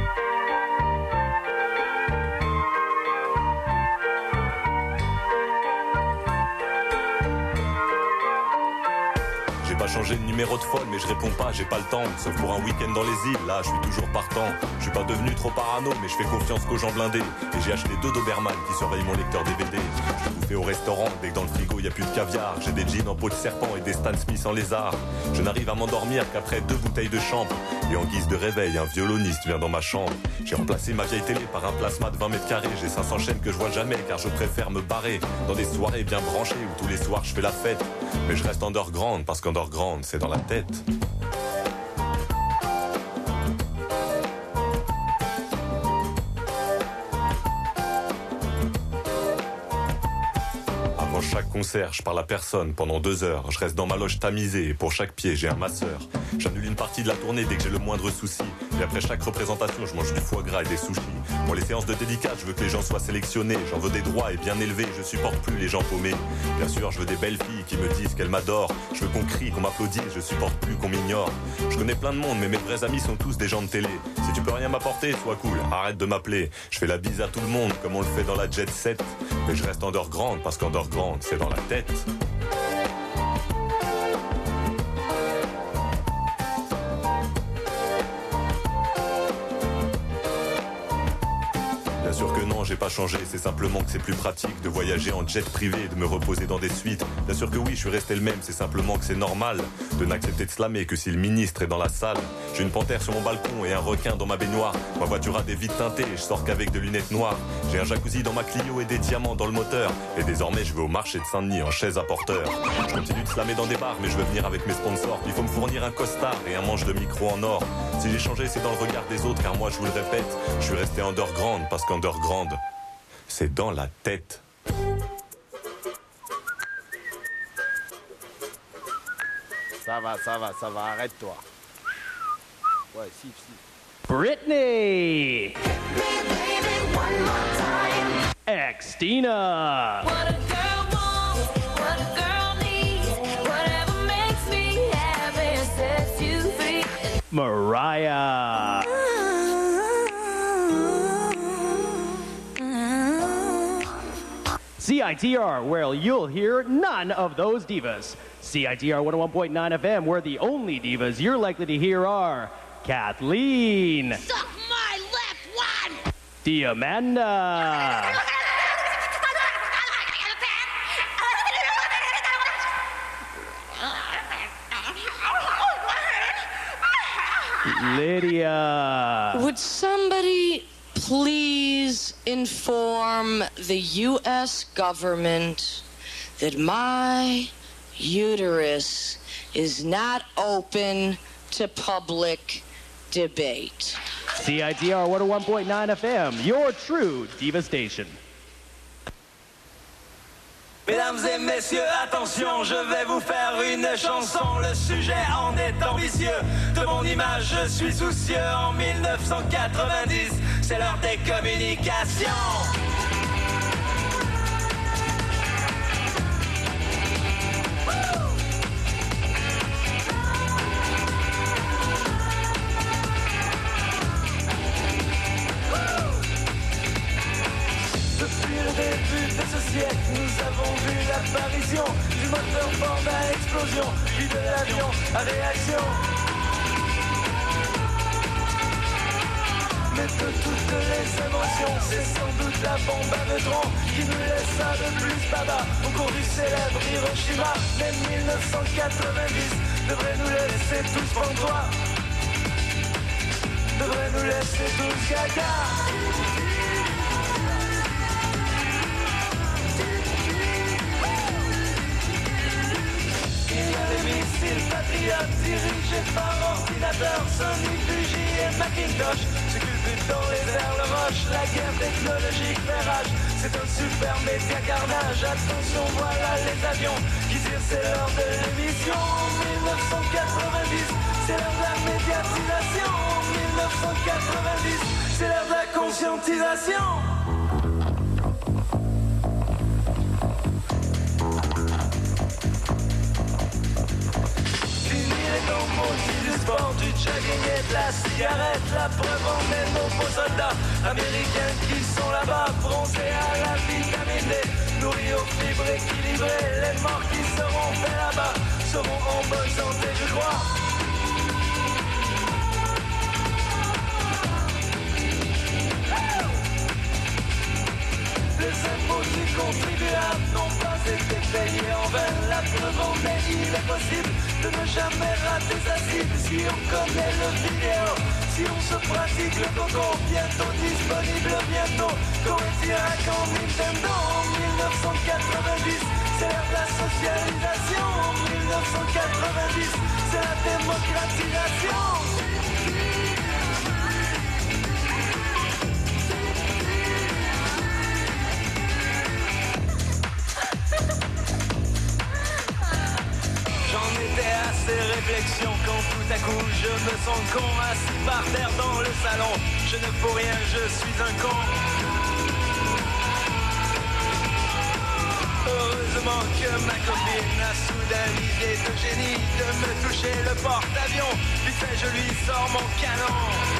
Changer de numéro de phone, mais je réponds pas, j'ai pas le temps. Sauf pour un week-end dans les îles, là je suis toujours partant. Je suis pas devenu trop parano, mais je fais confiance qu'aux gens blindés. Et j'ai acheté deux Doberman qui surveillent mon lecteur D V D. Je vais bouffer au restaurant, dès que dans le frigo y a plus de caviar. J'ai des jeans en peau de serpent et des Stan Smith en lézard. Je n'arrive à m'endormir qu'après deux bouteilles de chambre. Et en guise de réveil, un violoniste vient dans ma chambre. J'ai remplacé ma vieille télé par un plasma de vingt mètres carrés. J'ai cinq cents chaînes que je vois jamais, car je préfère me barrer dans des soirées bien branchées où tous les soirs je fais la fête. Mais je reste underground, parce qu'underground, c'est dans la tête. Avant chaque concert, je parle à personne pendant deux heures. Je reste dans ma loge tamisée et pour chaque pied, j'ai un masseur. J'annule une partie de la tournée dès que j'ai le moindre souci. Et après chaque représentation, je mange du foie gras et des sushis. Pour les séances de dédicace, je veux que les gens soient sélectionnés. J'en veux des droits et bien élevés, je supporte plus les gens paumés. Bien sûr, je veux des belles filles qui me disent qu'elles m'adorent. Je veux qu'on crie, qu'on m'applaudisse, je supporte plus qu'on m'ignore. Je connais plein de monde, mais mes vrais amis sont tous des gens de télé. Si tu peux rien m'apporter, sois cool, arrête de m'appeler. Je fais la bise à tout le monde, comme on le fait dans la jet set. Mais je reste underground, parce qu'underground, c'est dans la tête. Bien sûr que non, j'ai pas changé, c'est simplement que c'est plus pratique de voyager en jet privé et de me reposer dans des suites. Bien sûr que oui, je suis resté le même, c'est simplement que c'est normal de n'accepter de slammer que si le ministre est dans la salle. J'ai une panthère sur mon balcon et un requin dans ma baignoire. Ma voiture a des vitres teintées et je sors qu'avec de lunettes noires. J'ai un jacuzzi dans ma Clio et des diamants dans le moteur. Et désormais je vais au marché de Saint-Denis en chaise à porteur. Je continue de slammer dans des bars, mais je veux venir avec mes sponsors. Il faut me fournir un costard et un manche de micro en or. Si j'ai changé, c'est dans le regard des autres, car moi je vous le répète, je suis resté underground, parce qu'underground, c'est dans la tête.
Ça va, ça va, ça va, arrête-toi. Ouais, si, si.
Britney! Xtina!
What a girl wants, what a girl needs, whatever makes me happy and sets you free.
Mariah! C I T R, where you'll hear none of those divas. C I T R one oh one point nine F M, where the only divas you're likely to hear are Kathleen.
Suck my left one!
Diamanda. Lydia.
Would somebody please inform the U S government that my uterus is not open to public debate?
C I T R one oh one point nine F M, your true diva station.
Mesdames et messieurs, attention, je vais vous faire une chanson. Le sujet en est ambitieux. De mon image, je suis soucieux. En mille neuf cent quatre-vingt-dix, c'est l'heure des communications. Depuis le début de ce l'apparition du moteur fort à explosion, puis de l'avion à réaction. Mais de toutes les émotions, c'est sans doute la bombe à neutrons qui nous laissa de plus baba au cours du célèbre Hiroshima. Mais mille neuf cent quatre-vingt-dix devrait nous laisser tous pantois, devrait nous laisser tous gaga. Il y a des missiles patriotes dirigés par ordinateur, Sony, Fuji et Macintosh se culbutent dans les airs, le roche, la guerre technologique fait rage. C'est un super média carnage, attention voilà les avions qui tirent, c'est l'heure de l'émission. En mille neuf cent quatre-vingt-dix, c'est l'heure de la médiatisation. En mille neuf cent quatre-vingt-dix, c'est l'heure de la conscientisation. Du sport, du jogging et de la cigarette, la preuve en est nos beaux soldats américains qui sont là-bas, bronzés à la vitamine D, nourris aux fibres équilibrées. Les morts qui seront faits là-bas seront en bonne santé, je crois. Les impôts du contribuable n'ont pas été payés en vain. La preuve en est, il est possible de ne jamais rater sa cible. Si on connaît le vidéo, si on se pratique le coco, bientôt disponible, bientôt Corétirac en Nintendo. En mille neuf cent quatre-vingt-dix, c'est l'ère de la socialisation. En mille neuf cent quatre-vingt-dix, c'est la démocratisation. J'en étais à ces réflexions quand tout à coup je me sens con, assis par terre dans le salon. Je ne fous rien, je suis un con. Heureusement que ma copine a soudain l'idée de génie de me toucher le porte-avions. Vite fait, je lui sors mon canon.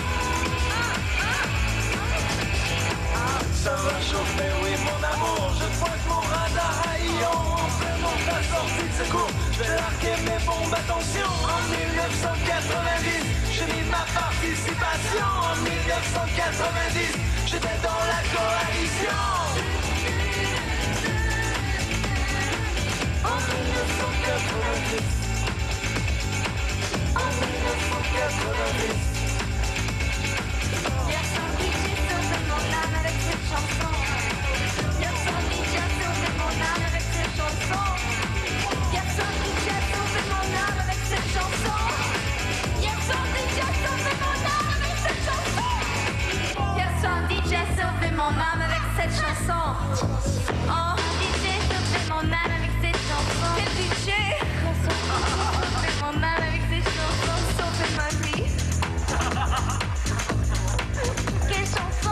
Ça va chauffer, oui mon amour. Je pointe mon radar à Ion. En plein de la sortie de secours, je vais larguer mes bombes, attention. En mille neuf cent quatre-vingt-dix, j'ai mis ma participation. En mille neuf cent quatre-vingt-dix, j'étais dans la coalition. En mille neuf cent quatre-vingt-dix, en mille neuf cent quatre-vingt-dix.
Hier soir, j'ai sauvé mon âme avec cette chanson. Hier soir, j'ai sauvé mon âme avec cette chanson. Hier soir, j'ai sauvé mon âme avec cette chanson. Hier soir, j'ai sauvé mon âme avec cette chanson. Hier soir, j'ai sauvé mon âme avec cette chanson. Oh, D J sauvé mon âme avec cette chanson. Quel D J sauvé mon âme avec cette chanson. Sauvé ma vie. Quelle chanson?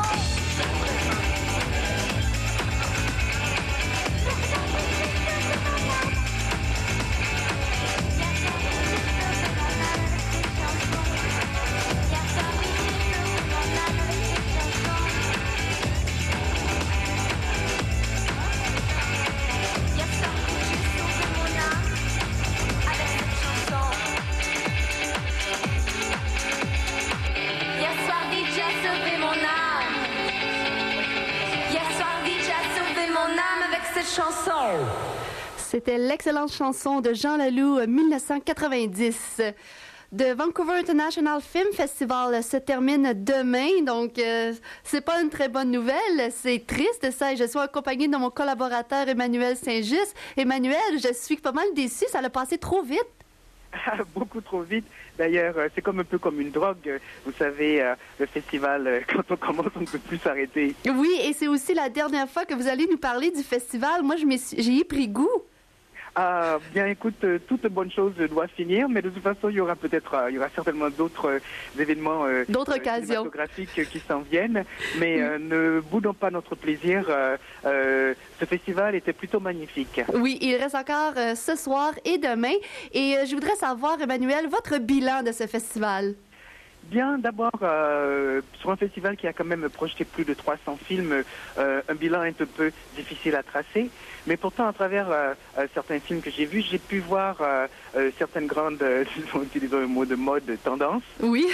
Chanson. C'était l'excellente chanson de Jean Leloup, mille neuf cent quatre-vingt-dix. The Vancouver International Film Festival se termine demain, donc euh, c'est pas une très bonne nouvelle, c'est triste ça, et je suis accompagnée de mon collaborateur Emmanuel Saint-Just. Emmanuel, je suis pas mal déçue, ça l'a passé trop vite.
Beaucoup trop vite. D'ailleurs, c'est comme un peu comme une drogue. Vous savez, euh, le festival, euh, quand on commence, on ne peut plus s'arrêter.
Oui, et c'est aussi la dernière fois que vous allez nous parler du festival. Moi, je m'y suis- j'ai y pris goût.
Ah, bien, écoute, euh, toute bonne chose doit finir, mais de toute façon, il y aura peut-être, euh, il y aura certainement d'autres euh, événements euh,
D'autres
euh,
occasions.
cinématographiques euh, qui s'en viennent. Mais euh, ne boudons pas notre plaisir. Euh, euh, ce festival était plutôt magnifique.
Oui, il reste encore euh, ce soir et demain. Et euh, je voudrais savoir, Emmanuel, votre bilan de ce festival.
Bien, d'abord, euh, sur un festival qui a quand même projeté plus de trois cents films, euh, un bilan est un peu difficile à tracer. Mais pourtant, à travers euh, euh, certains films que j'ai vus, j'ai pu voir euh, euh, certaines grandes, euh, disons, utilisons le mot de mode, tendance.
Oui.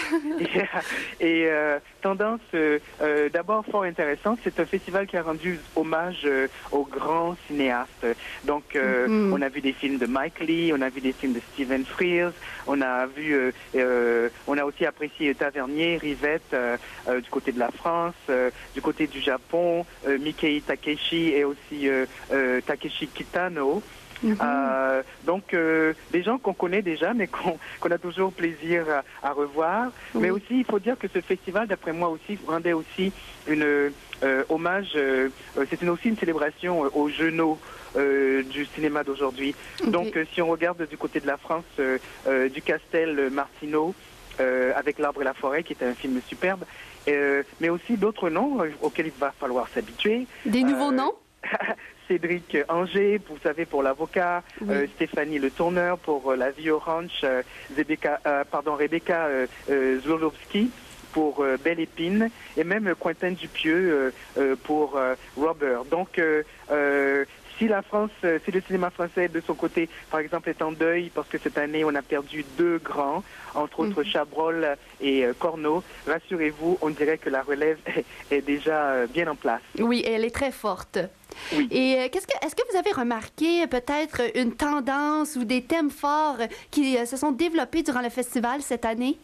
et et euh, tendance, euh, euh, d'abord, fort intéressante. C'est un festival qui a rendu hommage euh, aux grands cinéastes. Donc, euh,
Mhm.
on a vu des films de Mike Lee, on a vu des films de Stephen Frears, on a vu, euh, euh, on a aussi apprécié Tavernier, Rivette, euh, euh, du côté de la France, euh, du côté du Japon, euh, Mikei Takeshi et aussi euh, euh, Takeshi Kitano.
Mhm.
Euh, donc, euh, des gens qu'on connaît déjà, mais qu'on qu'on a toujours plaisir à, à revoir.
Oui.
Mais aussi, il faut dire que ce festival, d'après moi aussi, rendait aussi une euh, hommage, euh, euh, c'est une, aussi une célébration euh, aux genoux euh, du cinéma d'aujourd'hui.
Ok.
Donc, euh, si on regarde du côté de la France, euh, euh, du Castel Martineau, euh, avec L'Arbre et la Forêt, qui est un film superbe, euh, mais aussi d'autres noms euh, auxquels il va falloir s'habituer.
Des nouveaux
Euh,
noms?
Cédric Anger, vous savez, pour l'avocat,
Oui.
euh, Stéphanie Le Tourneur pour euh, La vie au ranch, euh, Rebecca, euh, pardon, Rebecca euh, euh, Zlolowski pour euh, Belle Épine, et même euh, Quentin Dupieux euh, euh, pour euh, Robert. Donc, euh, euh, si la France, euh, si le cinéma français de son côté, par exemple, est en deuil, parce que cette année, on a perdu deux grands, entre autres Chabrol et euh, Corneau, rassurez-vous, on dirait que la relève est, est déjà euh, bien en place.
Oui, elle est très forte.
Oui.
Et euh, qu'est-ce que, est-ce que vous avez remarqué euh, peut-être une tendance ou des thèmes forts euh, qui euh, se sont développés durant le festival cette année?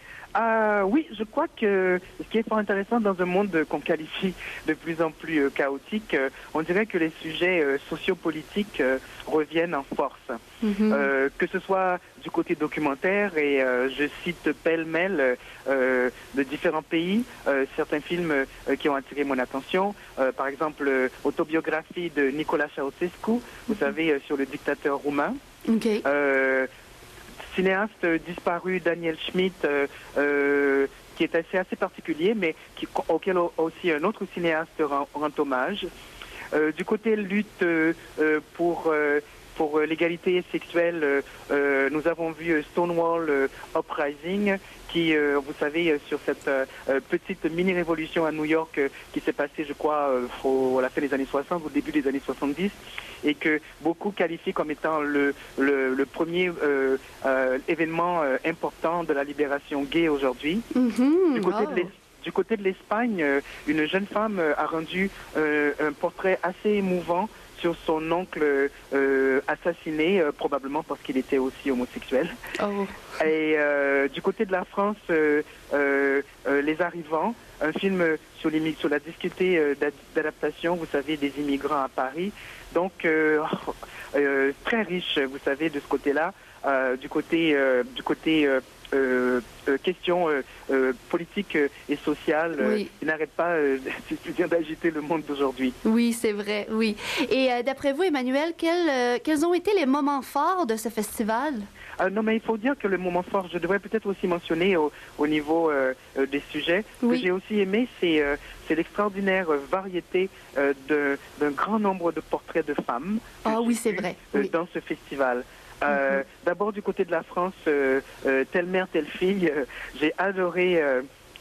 Euh, oui, je crois que ce qui est fort intéressant dans un monde qu'on qualifie de plus en plus euh, chaotique, euh, on dirait que les sujets euh, sociopolitiques euh, reviennent en force.
Mhm.
Euh, que ce soit du côté documentaire, et euh, je cite pêle-mêle euh, de différents pays, euh, certains films euh, qui ont attiré mon attention, euh, par exemple euh, autobiographie de Nicolas Ceausescu, vous savez, euh, sur le dictateur roumain.
OK.
Euh, cinéaste disparu Daniel Schmidt, euh, euh, qui est assez, assez particulier, mais qui, auquel aussi un autre cinéaste rend, rend hommage. Euh, du côté lutte euh, euh, pour, euh, pour l'égalité sexuelle, euh, euh, nous avons vu Stonewall euh, Uprising, qui, euh, vous savez, euh, sur cette euh, petite mini-révolution à New York euh, qui s'est passée, je crois, euh, au, à la fin des années soixante, au début des années soixante-dix, et que beaucoup qualifient comme étant le, le, le premier euh, euh, événement euh, important de la libération gay aujourd'hui.
Mhm.
Du côté
Oh.
de l'Es- du côté de l'Espagne, euh, une jeune femme euh, a rendu euh, un portrait assez émouvant sur son oncle euh, assassiné, euh, probablement parce qu'il était aussi homosexuel.
Oh.
Et euh, du côté de la France, euh, euh, euh, Les Arrivants, un film sur, les, sur la difficulté euh, d'ad- d'adaptation, vous savez, des immigrants à Paris. Donc, euh, euh, très riche, vous savez, de ce côté-là. Euh, du côté, euh, du côté euh, euh, euh, questions euh, euh, politiques euh, et sociales euh,
Oui.
qui n'arrêtent pas, euh, si je puis dire, d'agiter le monde d'aujourd'hui.
Oui, c'est vrai, oui. Et euh, d'après vous, Emmanuel, quels, euh, quels ont été les moments forts de ce festival?
Euh, non, mais il faut dire que le moment fort, je devrais peut-être aussi mentionner au, au niveau euh, euh, des sujets, ce
Oui.
que j'ai aussi aimé, c'est euh, c'est l'extraordinaire euh, variété euh, de- d'un grand nombre de portraits de femmes
Ah oui, c'est vrai.
euh,
Oui.
dans ce festival. Euh,
Mhm.
D'abord du côté de la France, euh, euh, telle mère, telle fille, euh, j'ai adoré euh,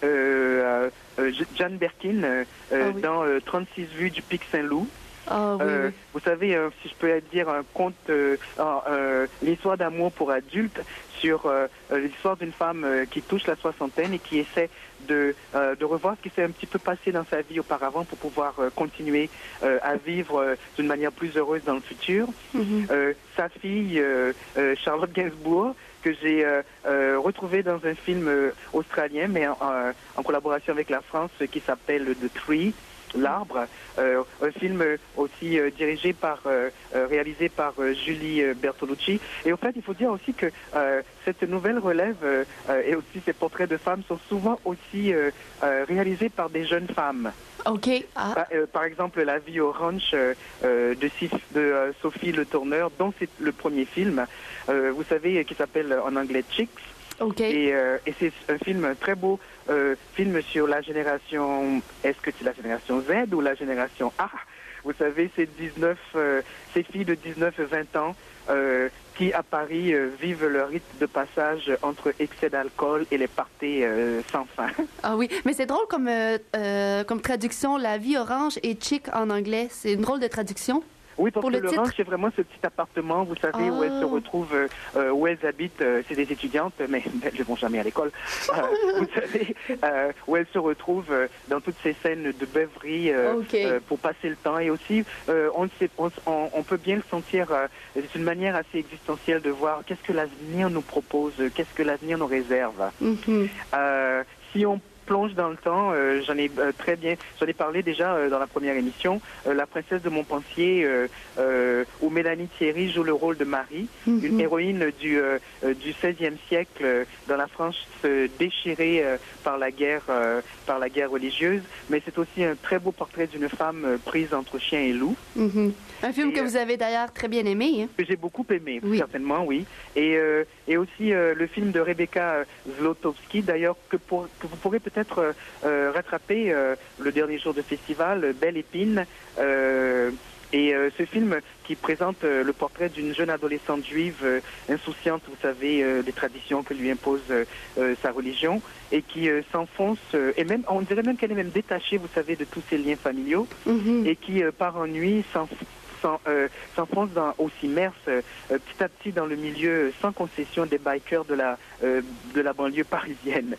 euh, euh, Jeanne Birkin euh, euh,
Ah oui.
dans euh, trente-six vues du Pic Saint-Loup.
Ah oui,
Euh,
oui.
Vous savez, euh, si je peux dire un conte, euh, ah, euh, l'histoire d'amour pour adultes sur euh, euh, l'histoire d'une femme euh, qui touche la soixantaine et qui essaie de, euh, de revoir ce qui s'est un petit peu passé dans sa vie auparavant pour pouvoir euh, continuer euh, à vivre euh, d'une manière plus heureuse dans le futur.
Mhm.
Euh, sa fille, euh, euh, Charlotte Gainsbourg, que j'ai euh, euh, retrouvée dans un film euh, australien, mais en, en- en collaboration avec la France, euh, qui s'appelle The Tree, L'arbre, euh, un film euh, aussi euh, dirigé par, euh, euh, réalisé par euh, Julie euh, Bertolucci. Et au fait, il faut dire aussi que euh, cette nouvelle relève euh, euh, et aussi ces portraits de femmes sont souvent aussi euh, euh, réalisés par des jeunes femmes.
OK. Ah.
Par, euh, par exemple, La vie au ranch euh, euh, de, Sif- de euh, Sophie Le Tourneur, dont c'est le premier film, euh, vous savez, qui s'appelle en anglais Chicks.
Okay.
Et, euh, et c'est un film, un très beau euh, film sur la génération, est-ce que c'est la génération Z ou la génération A? vous savez, ces dix-neuf, euh, ces filles de dix-neuf et vingt ans euh, qui, à Paris, euh, vivent leur rite de passage entre excès d'alcool et les parties euh, sans fin.
Ah oui, mais c'est drôle comme, euh, euh, comme traduction, La vie orange et chic en anglais. C'est une drôle de traduction.
Oui, parce
Pour
que
le
l'orange,
titre?
c'est vraiment ce petit appartement, vous savez, où elles se
Ah.
retrouvent, euh, euh, où elles habitent, euh, c'est des étudiantes, mais elles ne vont jamais à l'école. Euh, vous savez, euh, où elles se retrouvent euh, dans toutes ces scènes de beuverie euh,
Ok.
euh, pour passer le temps. Et aussi, euh, on, sait, on, on- on peut bien le sentir, euh, c'est une manière assez existentielle de voir qu'est-ce que l'avenir nous propose, euh, qu'est-ce que l'avenir nous réserve.
Mhm.
Euh, si on plonge dans le temps, euh, j'en ai euh, très bien, j'en ai parlé déjà euh, dans la première émission, euh, La princesse de Montpensier, euh, euh, où Mélanie Thierry joue le rôle de Marie,
Mhm.
une héroïne du, euh, euh, du seizième siècle euh, dans la France euh, déchirée euh, par la guerre, euh, par la guerre religieuse, mais c'est aussi un très beau portrait d'une femme euh, prise entre chien et loup.
Mhm. Un film
Et,
que
euh,
vous avez d'ailleurs très bien aimé. Hein?
Que j'ai beaucoup aimé, certainement, oui. Et, euh, et aussi euh, le film de Rebecca euh, Zlotowski, d'ailleurs, que, pour, que vous pourrez peut-être euh, euh, rattraper euh, le dernier jour de festival, euh, Belle Épine. Euh, et euh, ce film qui présente euh, le portrait d'une jeune adolescente juive euh, insouciante, vous savez, euh, des traditions que lui impose euh, euh, sa religion, et qui euh, s'enfonce, euh, et même, on dirait même qu'elle est même détachée, vous savez, de tous ses liens familiaux,
Mhm.
et qui, euh, par ennui, s'enfonce s'en- euh, s'enfonce dans, ou s'immerse euh, euh, petit à petit dans le milieu euh, sans concession des bikers de la, euh, de la banlieue parisienne.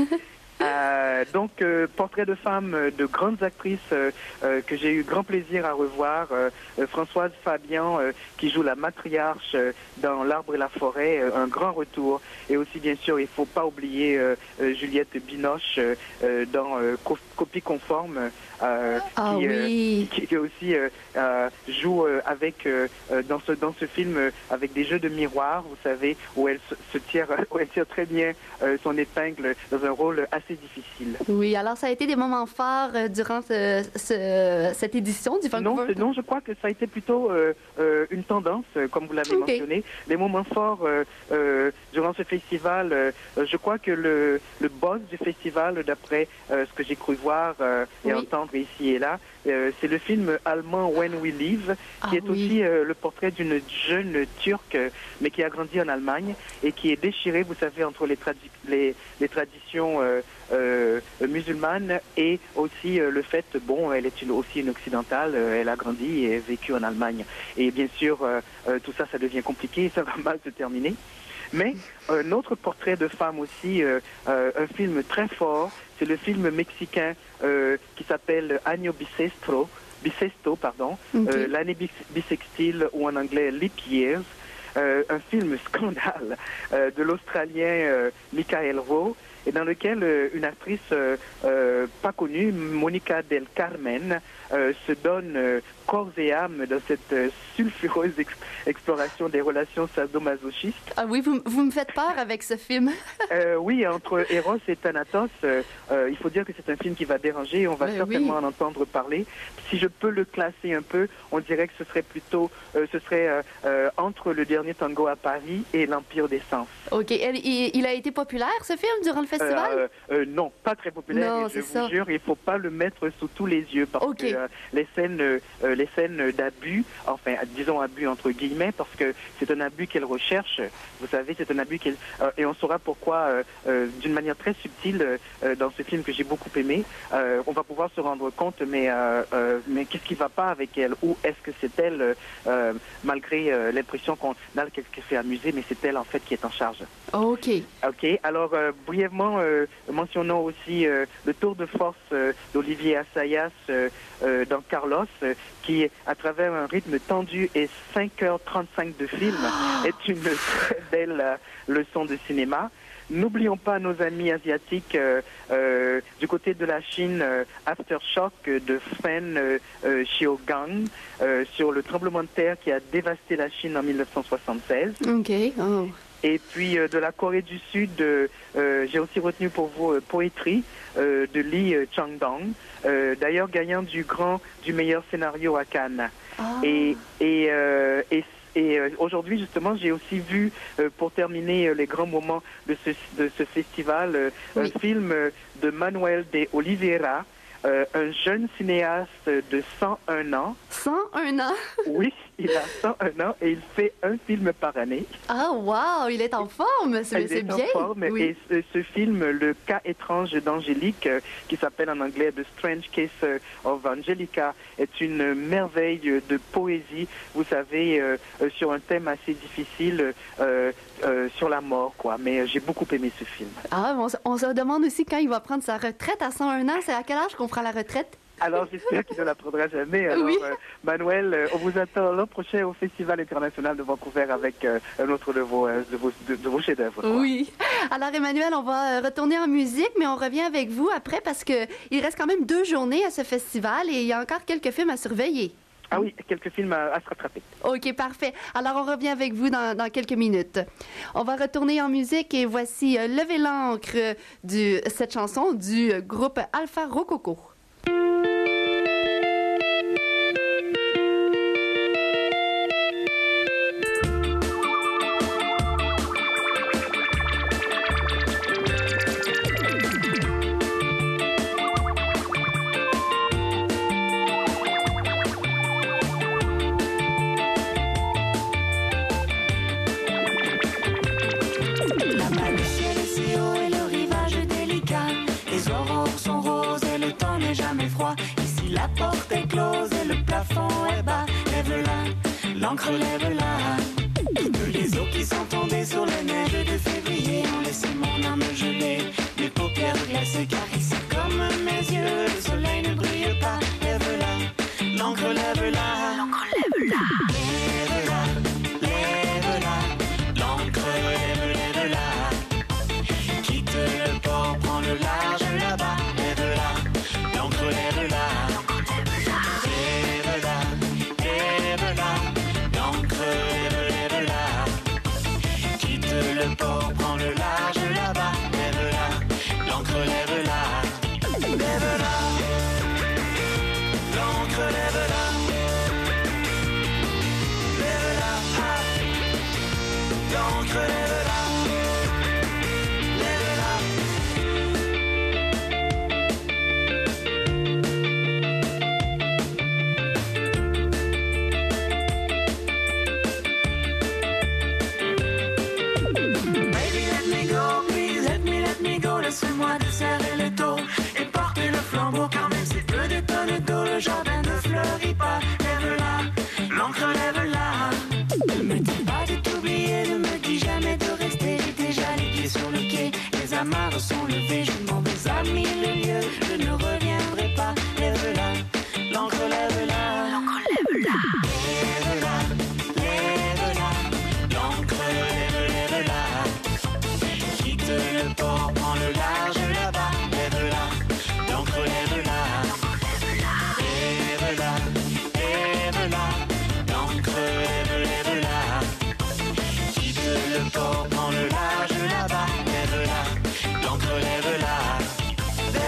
Euh, donc, euh, portrait de femmes, euh, de grandes actrices euh, euh, que j'ai eu grand plaisir à revoir. Euh, euh, Françoise Fabian, euh, qui joue la matriarche euh, dans L'Arbre et la Forêt, euh, un grand retour. Et aussi, bien sûr, il ne faut pas oublier euh, euh, Juliette Binoche euh, euh, dans euh, Co- Copie conforme, euh,
Ah
qui, euh,
oui.
qui, qui aussi euh, euh, joue euh, avec euh, euh, dans ce dans ce film euh, avec des jeux de miroir, vous savez, où elle se, se tire où elle tire très bien euh, son épingle dans un rôle assez difficile.
Oui, alors ça a été des moments forts euh, durant ce- ce- cette édition du
Non,
Vancouver.
c'est- non, je crois que ça a été plutôt euh, euh, une tendance, euh, comme vous l'avez
Ok.
mentionné. Les moments forts euh, euh, durant ce festival, euh, euh, je crois que le, le boss du festival, d'après euh, ce que j'ai cru voir euh, et
Oui.
entendre ici et là, euh, c'est le film allemand When We Live, qui
Ah
est
oui.
aussi euh, le portrait d'une jeune Turque, euh, mais qui a grandi en Allemagne et qui est déchirée, vous savez, entre les, tradi- les, les traditions euh, euh, musulmanes et aussi euh, le fait, bon, elle est une, aussi une occidentale, euh, elle a grandi et vécu en Allemagne. Et bien sûr, euh, euh, tout ça, ça devient compliqué, ça va mal se terminer. Mais un autre portrait de femme aussi, euh, euh, un film très fort, c'est le film mexicain euh, qui s'appelle Año Bisestro, Bisesto, pardon,
Ok.
euh, l'année bis- bissextile ou en anglais Leap Years, euh, un film scandale euh, de l'Australien euh, Michael Rowe, et dans lequel euh, une actrice euh, euh, pas connue, Monica del Carmen, euh, se donne euh, corps et âme dans cette euh, sulfureuse ex- exploration des relations sadomasochistes.
Ah oui, vous, vous me faites peur avec ce film.
Euh, oui, entre Eros et Thanatos, euh, euh, il faut dire que c'est un film qui va déranger et on va
Ben
certainement
oui.
en entendre parler. Si je peux le classer un peu, on dirait que ce serait plutôt, euh, ce serait euh, euh, entre Le Dernier Tango à Paris et L'Empire des Sens.
OK. Elle- il, il a été populaire, ce film, durant le festival?
Euh, euh, non, pas très populaire.
Non,
et je
c'est
vous
ça.
jure, il faut pas le mettre sous tous les yeux parce
Ok.
que euh, les scènes, euh, euh, les scènes d'abus, enfin, disons abus entre guillemets, parce que c'est un abus qu'elle recherche. Vous savez, c'est un abus qu'elle euh, et on saura pourquoi euh, euh, d'une manière très subtile euh, dans ce film que j'ai beaucoup aimé. Euh, on va pouvoir se rendre compte, mais euh, euh, mais qu'est-ce qui va pas avec elle? Ou est-ce que c'est elle, euh, euh, malgré euh, l'impression qu'on a qu'elle se fait amuser, mais c'est elle en fait qui est en charge.
OK.
Ok, alors euh, brièvement, euh, mentionnons aussi euh, le tour de force euh, d'Olivier Assayas euh, euh, dans Carlos, euh, qui, à travers un rythme tendu et cinq heures trente-cinq de film, est une très belle euh, leçon de cinéma. N'oublions pas nos amis asiatiques euh, euh, du côté de la Chine, euh, Aftershock euh, de Fan euh, euh, Xiaogang euh, sur le tremblement de terre qui a dévasté la Chine en mille neuf cent soixante-seize.
OK. Oh.
Et puis euh, de la Corée du Sud, euh, euh, j'ai aussi retenu pour vous euh, Poetry euh, de Lee euh, Chang-dong, euh, d'ailleurs gagnant du grand, du meilleur scénario à Cannes.
Ah.
Et, et, euh, et, et euh, aujourd'hui, justement, j'ai aussi vu, euh, pour terminer euh, les grands moments de ce, de ce festival, euh,
Oui.
un film euh, de Manuel de Oliveira, euh, un jeune cinéaste de cent un ans.
cent un ans?
Oui, il a cent un ans et il fait un film par année.
Ah, wow! Il est en forme! C'est,
Il
c'est
est
bien!
en forme.
Oui.
Et ce, ce film, Le cas étrange d'Angélique, euh, qui s'appelle en anglais The Strange Case of Angelica, est une merveille de poésie, vous savez, euh, euh, sur un thème assez difficile, euh, euh, sur la mort, quoi. Mais euh, j'ai beaucoup aimé ce film.
Ah, on, se- on se demande aussi quand il va prendre sa retraite à cent un ans. C'est à quel âge qu'on prend la retraite?
Alors, j'espère qu'il ne la prendra jamais. Alors,
Oui.
euh, Manuel, euh, on vous attend l'an prochain au Festival international de Vancouver avec euh, un autre de vos, euh, de vos, de, de vos chefs-d'œuvre. quoi.
Oui. Alors, Emmanuel, on va euh, retourner en musique, mais on revient avec vous après parce que il reste quand même deux journées à ce festival et il y a encore quelques films à surveiller.
Ah oui, quelques films à, à se rattraper.
OK, parfait. Alors, on revient avec vous dans, dans quelques minutes. On va retourner en musique et voici euh, Lever l'encre de cette chanson du euh, groupe Alpha Rococo.
Là-bas, le ciel est si haut et le rivage délicat. Les aurores sont roses et le temps n'est jamais froid. Ici, la porte est close et le plafond est bas. Lève-la, l'encre lève-la. Toutes les eaux qui sont tombées sur les neiges de février ont laissé mon âme gelée, mes paupières glacées. Car ici, comme mes yeux, le soleil ne brille pas. Lève-la, l'encre lève-la. L'encre lève-la. Lève-la, lève-la. L'encre lève, lève-la. Quitte le port, prends le large là-bas. Lève-la, l'encre lève-la. Lève-la, lève-la. L'encre lève, lève-la. Quitte le port, prends le large là-bas. Lève-la, l'encre lève-la. Lève-la, l'encre lève-la. Lève-la, ah. L'encre lève-la. Lève-la. Baby, let me go, please, let me, let me go. Laisse-moi te serrer le dos et porter le flambeau. Car même si peu de tonnes d'eau, le jardin ne fleurit pas. Lève-la, l'encre lève-la. Ne me dis pas de t'oublier, ne me dis jamais de rester. J'ai déjà les pieds sur le quai, les amarres sont levées. Je m'en vais à mille lieues, je ne reviendrai pas. Lève-la, l'encre lève-la. L'encre lève-la. Lève-la, lève-la. L'encre lève, lève-la. Quitte le port, prends le large là-bas. Lève-la, l'encre lève-la. Lève-la, lève-la. L'encre lève, lève-la. Quitte le port, prends le large là-bas. Lève-la, l'encre lève-la.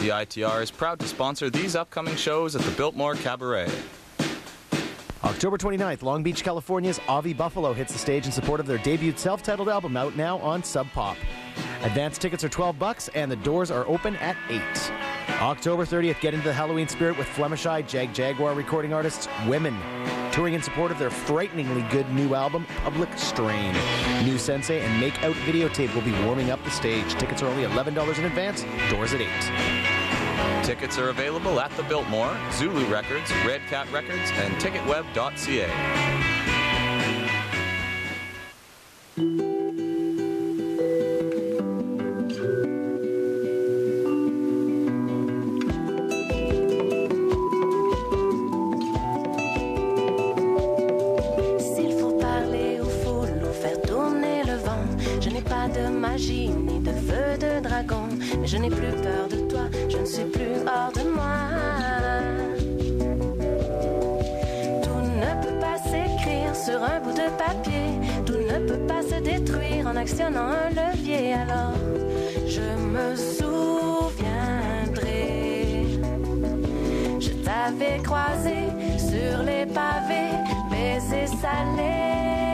C I T R is proud to sponsor these upcoming shows at the Biltmore Cabaret.
October twenty-ninth, Long Beach, California's Avi Buffalo hits the stage in support of their debut self-titled album, out now on Sub Pop. Advance tickets are twelve bucks and the doors are open at eight. October thirtieth, get into the Halloween spirit with Flemish Eye, Jag Jaguar recording artists Women, touring in support of their frighteningly good new album, Public Strain. New Sensei and Make Out videotape will be warming up the stage. Tickets are only eleven dollars in advance, doors at eight.
Tickets are available at the Biltmore, Zulu Records, Red Cat Records, and ticketweb dot c a.
S'il faut parler aux foules ou faire tourner le vent, je n'ai pas de magie ni de feu de dragon, mais je n'ai plus peur de toi, je ne suis plus hors de moi. Tout ne peut pas s'écrire sur un bout de papier, tout ne peut pas se détruire en actionnant un levier. Alors je me souviendrai, je t'avais croisé sur les pavés, baisers salés.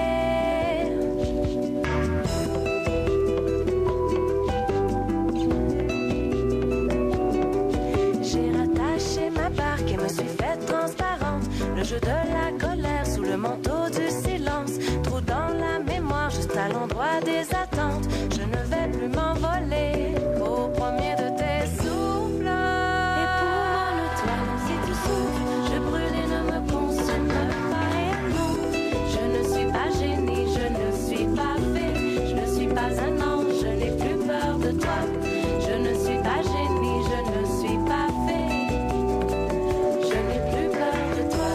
J'ai rattaché ma barque et me suis faite transparente. Le jeu de la colère sous le manteau du silence. Trou dans la mémoire, juste à l'endroit des attentes. Je ne vais plus m'envoler au premier de tes souffles. Et pour mon étoile, si tu souffles, je brûle et ne me consume pas. Et non, je ne suis pas génie, je ne suis pas fée. Je ne suis pas un ange, je n'ai plus peur de toi. Je ne suis pas génie, je ne suis pas fée. Je n'ai plus peur de toi.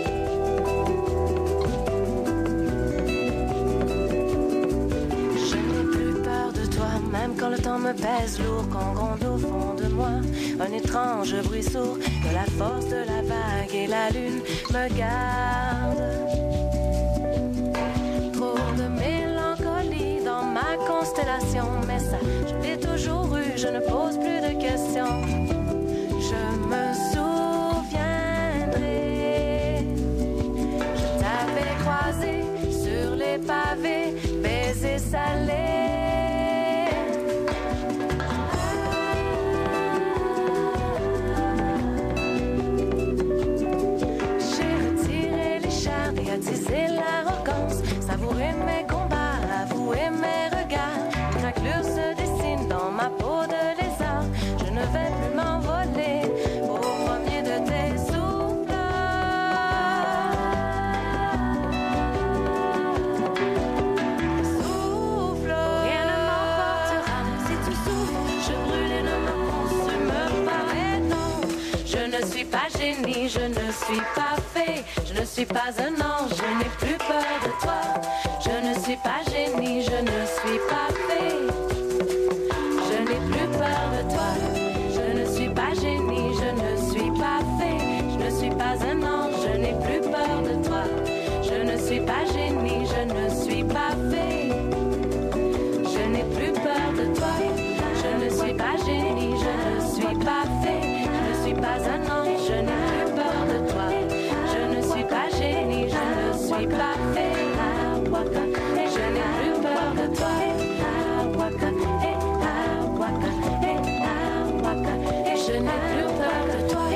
Je n'ai plus peur de toi, même quand le temps me pèse lourd, quand gronde au fond de moi un étrange bruit sourd, que la force de la vague et la lune me gardent. Trop de mélancolie dans ma constellation, mais ça, je l'ai toujours eu, je ne pose plus de questions. Je me souviendrai, je t'avais croisé sur les pavés, baisers salés. J'ai retiré l'écharpe et attisé l'arrogance, savouré mes combats, avoué mes regards. Une inclure se dessine dans ma peau de lézard. Je ne vais plus m'envoler au premier de tes souffles. Souffle, rien ne m'emportera si tu souffles. Je brûle et ne me consume pas. Et non, je ne suis pas génie, je ne suis pas fée. Je ne suis pas un ange, je n'ai plus peur de toi. Je ne suis pas génie, je ne suis pas fée. Je n'ai plus peur de toi. Je ne suis pas génie, je ne suis pas fée. Je ne suis pas un ange, je n'ai plus peur de toi. Je ne suis pas génie, je ne suis pas fée. Je n'ai plus peur de toi. Je ne suis pas génie, je ne suis pas fée. Je ne suis pas un ange, je n'ai plus peur de toi. Je ne suis pas génie, je ne suis pas fée. Je n'ai plus peur de toi. Je n'ai plus peur de toi.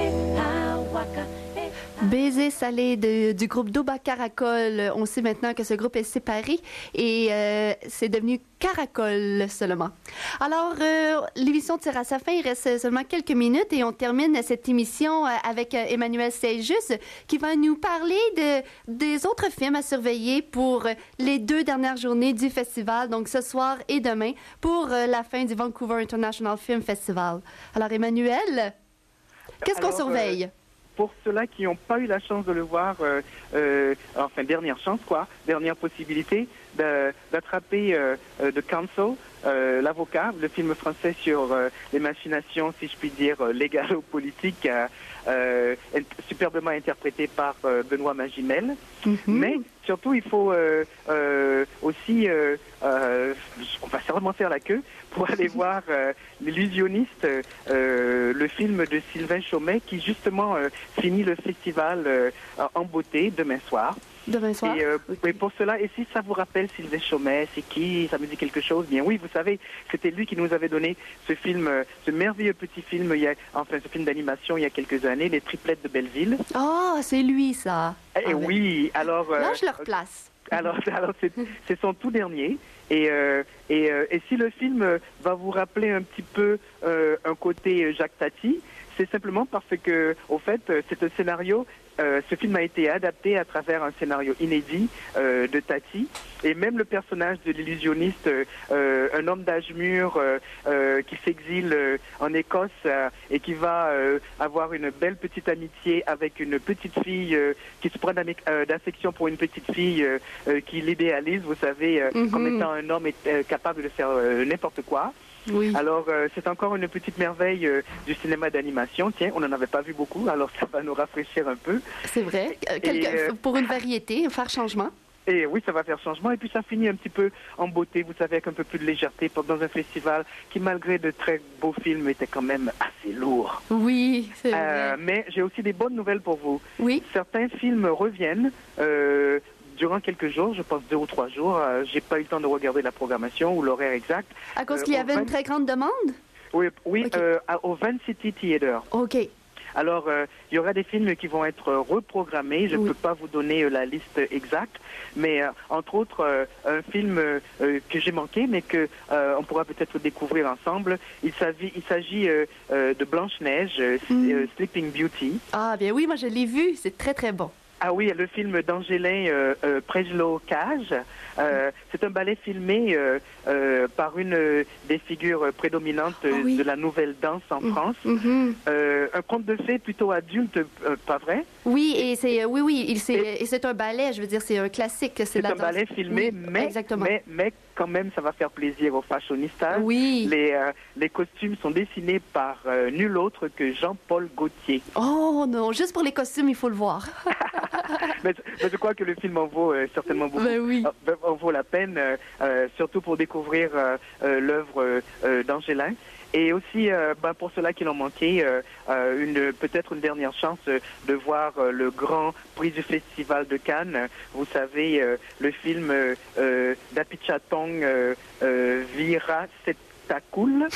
Baiser salé de- du groupe Doba Caracol. On sait maintenant que ce groupe est séparé et euh, c'est devenu Caracol seulement. Alors, euh, l'émission tire à sa fin. Il reste seulement quelques minutes et on termine cette émission euh, avec euh, Emmanuel Seijus qui va nous parler de, des autres films à surveiller pour les deux dernières journées du festival, donc ce soir et demain, pour euh, la fin du Vancouver International Film Festival. Alors, Emmanuel, qu'est-ce qu'on
Alors,
surveille?
euh, pour ceux-là qui n'ont pas eu la chance de le voir, euh, euh, enfin dernière chance quoi, dernière possibilité de- d'attraper euh, euh, The Council euh, L'Avocat, le film français sur euh, les machinations, si je puis dire, euh, légalo-politiques, euh, euh, superbement interprété par euh, Benoît Magimel. Mm-hmm. Mais surtout, il faut euh, euh, aussi, euh, euh, on va sûrement faire la queue pour aller voir euh, L'Illusionniste, euh, le film de Sylvain Chomet, qui justement euh, finit le festival euh, en beauté demain soir.
Demain soir.
Et, euh, et pour cela, et si ça vous rappelle Sylvain Chomet, c'est qui? Ça me dit quelque chose? Bien oui, vous savez, c'était lui qui nous avait donné ce film, euh, ce merveilleux petit film, il y a, enfin ce film d'animation il y a quelques années, Les Triplettes de Belleville.
Ah, oh, c'est lui ça.
Et ah, oui, alors... Euh,
là, je le replace.
Alors, alors c'est, c'est son tout dernier. Et, euh, et, euh, et si le film va vous rappeler un petit peu euh, un côté Jacques Tati, c'est simplement parce que, au fait, c'est un scénario... Euh, ce film a été adapté à travers un scénario inédit euh, de Tati, et même le personnage de l'illusionniste, euh, un homme d'âge mûr euh, euh, qui s'exile euh, en Écosse euh, et qui va euh, avoir une belle petite amitié avec une petite fille euh, qui se prend euh, d'affection pour une petite fille euh, euh, qui l'idéalise, vous savez, euh, mm-hmm. comme étant un homme euh, capable de faire euh, n'importe quoi.
Oui.
Alors, euh, c'est encore une petite merveille euh, du cinéma d'animation. Tiens, on n'en avait pas vu beaucoup, alors ça va nous rafraîchir un peu.
C'est vrai. Quelque, et, euh, pour une variété, faire changement.
Et oui, ça va faire changement. Et puis, ça finit un petit peu en beauté, vous savez, avec un peu plus de légèreté dans un festival qui, malgré de très beaux films, était quand même assez lourd.
Oui, c'est vrai.
Euh, mais j'ai aussi des bonnes nouvelles pour vous.
Oui.
Certains films reviennent. Euh, Durant quelques jours, je pense deux ou trois jours, euh, j'ai pas eu le temps de regarder la programmation ou l'horaire exact.
À cause
euh,
qu'il y avait
vingt...
une très grande demande?
Oui, oui
okay.
euh, au Van City Theater.
OK.
Alors, euh, il y aura des films qui vont être reprogrammés. Je ne
oui.
peux pas vous donner euh, la liste exacte, mais euh, entre autres, euh, un film euh, que j'ai manqué, mais que euh, on pourra peut-être découvrir ensemble. Il s'agit, il s'agit euh, euh, de Blanche-Neige, mm. euh, Sleeping Beauty.
Ah, bien oui, moi je l'ai vu. C'est très, très bon.
Ah oui, le film d'Angélin euh, euh, Prejlo-Cage. Euh, c'est un ballet filmé euh, euh, par une euh, des figures prédominantes oh, oui. de la nouvelle danse en mmh. France. Mmh. Euh, un conte de fées plutôt adulte, euh, pas vrai?
Oui, et c'est oui, oui, il, c'est, et, et c'est un ballet. Je veux dire, c'est un classique. C'est,
c'est
la
un
danse.
ballet filmé,
oui,
mais,
exactement.
mais mais quand même, ça va faire plaisir aux fashionistas.
Oui.
Les euh, les costumes sont dessinés par euh, nul autre que Jean-Paul Gaultier.
Oh non, juste pour les costumes, il faut le voir.
mais, mais je crois que le film en vaut euh, certainement beaucoup.
Ben oui.
Euh, en vaut la peine, euh, euh, surtout pour découvrir euh, euh, l'œuvre euh, d'Angélin. Et aussi, euh, ben, pour ceux-là qui l'ont manqué, euh, euh, une, peut-être une dernière chance euh, de voir euh, le grand prix du Festival de Cannes. Vous savez, euh, le film euh, euh, d'Apichatong euh, euh, Vira Setakul.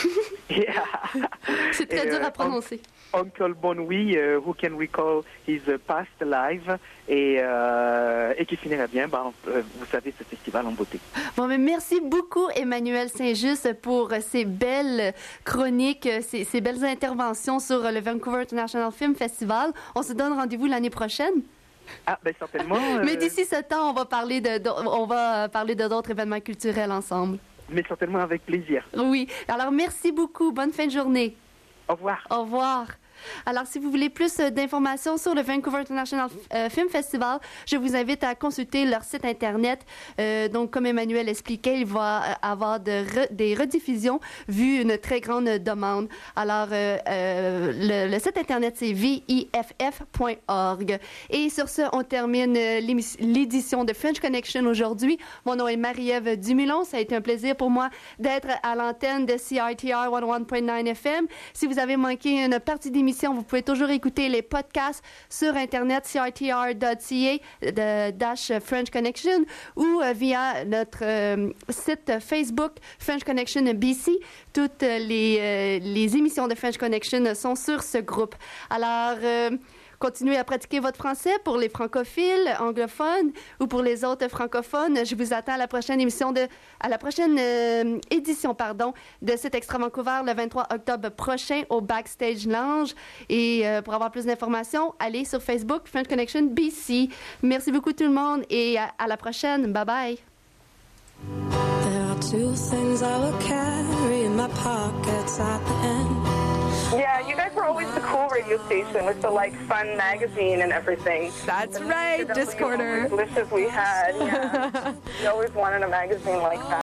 C'est très et, dur à prononcer.
Uncle Bonwi, uh, Who Can Recall His uh, Past Life, et, euh, et qui finira bien, ben, euh, vous savez, ce festival en beauté.
Bon, mais merci beaucoup, Emmanuel Saint-Just, pour ces belles chroniques, ces, ces belles interventions sur le Vancouver International Film Festival. On se donne rendez-vous l'année prochaine.
Ah, ben certainement. Euh...
Mais d'ici ce temps, on va parler de, de, on va parler de d'autres événements culturels ensemble.
Mais certainement avec plaisir.
Oui. Alors, merci beaucoup. Bonne fin de journée.
Au revoir.
Au revoir. Alors, si vous voulez plus d'informations sur le Vancouver International euh, Film Festival, je vous invite à consulter leur site Internet. Euh, donc, comme Emmanuel expliquait, il va avoir de re, des rediffusions vu une très grande demande. Alors, euh, euh, le, le site Internet, c'est v i f f point org. Et sur ce, on termine l'édition de French Connection aujourd'hui. Mon nom est Marie-Ève Dumulon. Ça a été un plaisir pour moi d'être à l'antenne de C I T R cent un point neuf F M. Si vous avez manqué une partie d'émission, vous pouvez toujours écouter les podcasts sur Internet, c i t r dot c a de dash French Connection, ou euh, via notre euh, site Facebook French Connection B C. Toutes les, euh, les émissions de French Connection sont sur ce groupe. Alors, euh, continuez à pratiquer votre français pour les francophiles, anglophones ou pour les autres francophones. Je vous attends à la prochaine émission de, à la prochaine euh, édition, pardon, de cet Extra Vancouver le vingt-trois octobre prochain au Backstage Lounge. Et euh, pour avoir plus d'informations, allez sur Facebook French Connection B C. Merci beaucoup tout le monde et à, à la prochaine. Bye bye.
There are two things I will carry in my pockets at the end.
Yeah, you guys were always the cool radio station with the like fun magazine and everything.
That's right, Discorder.
Wishes we had. Yeah, we always wanted a magazine like that.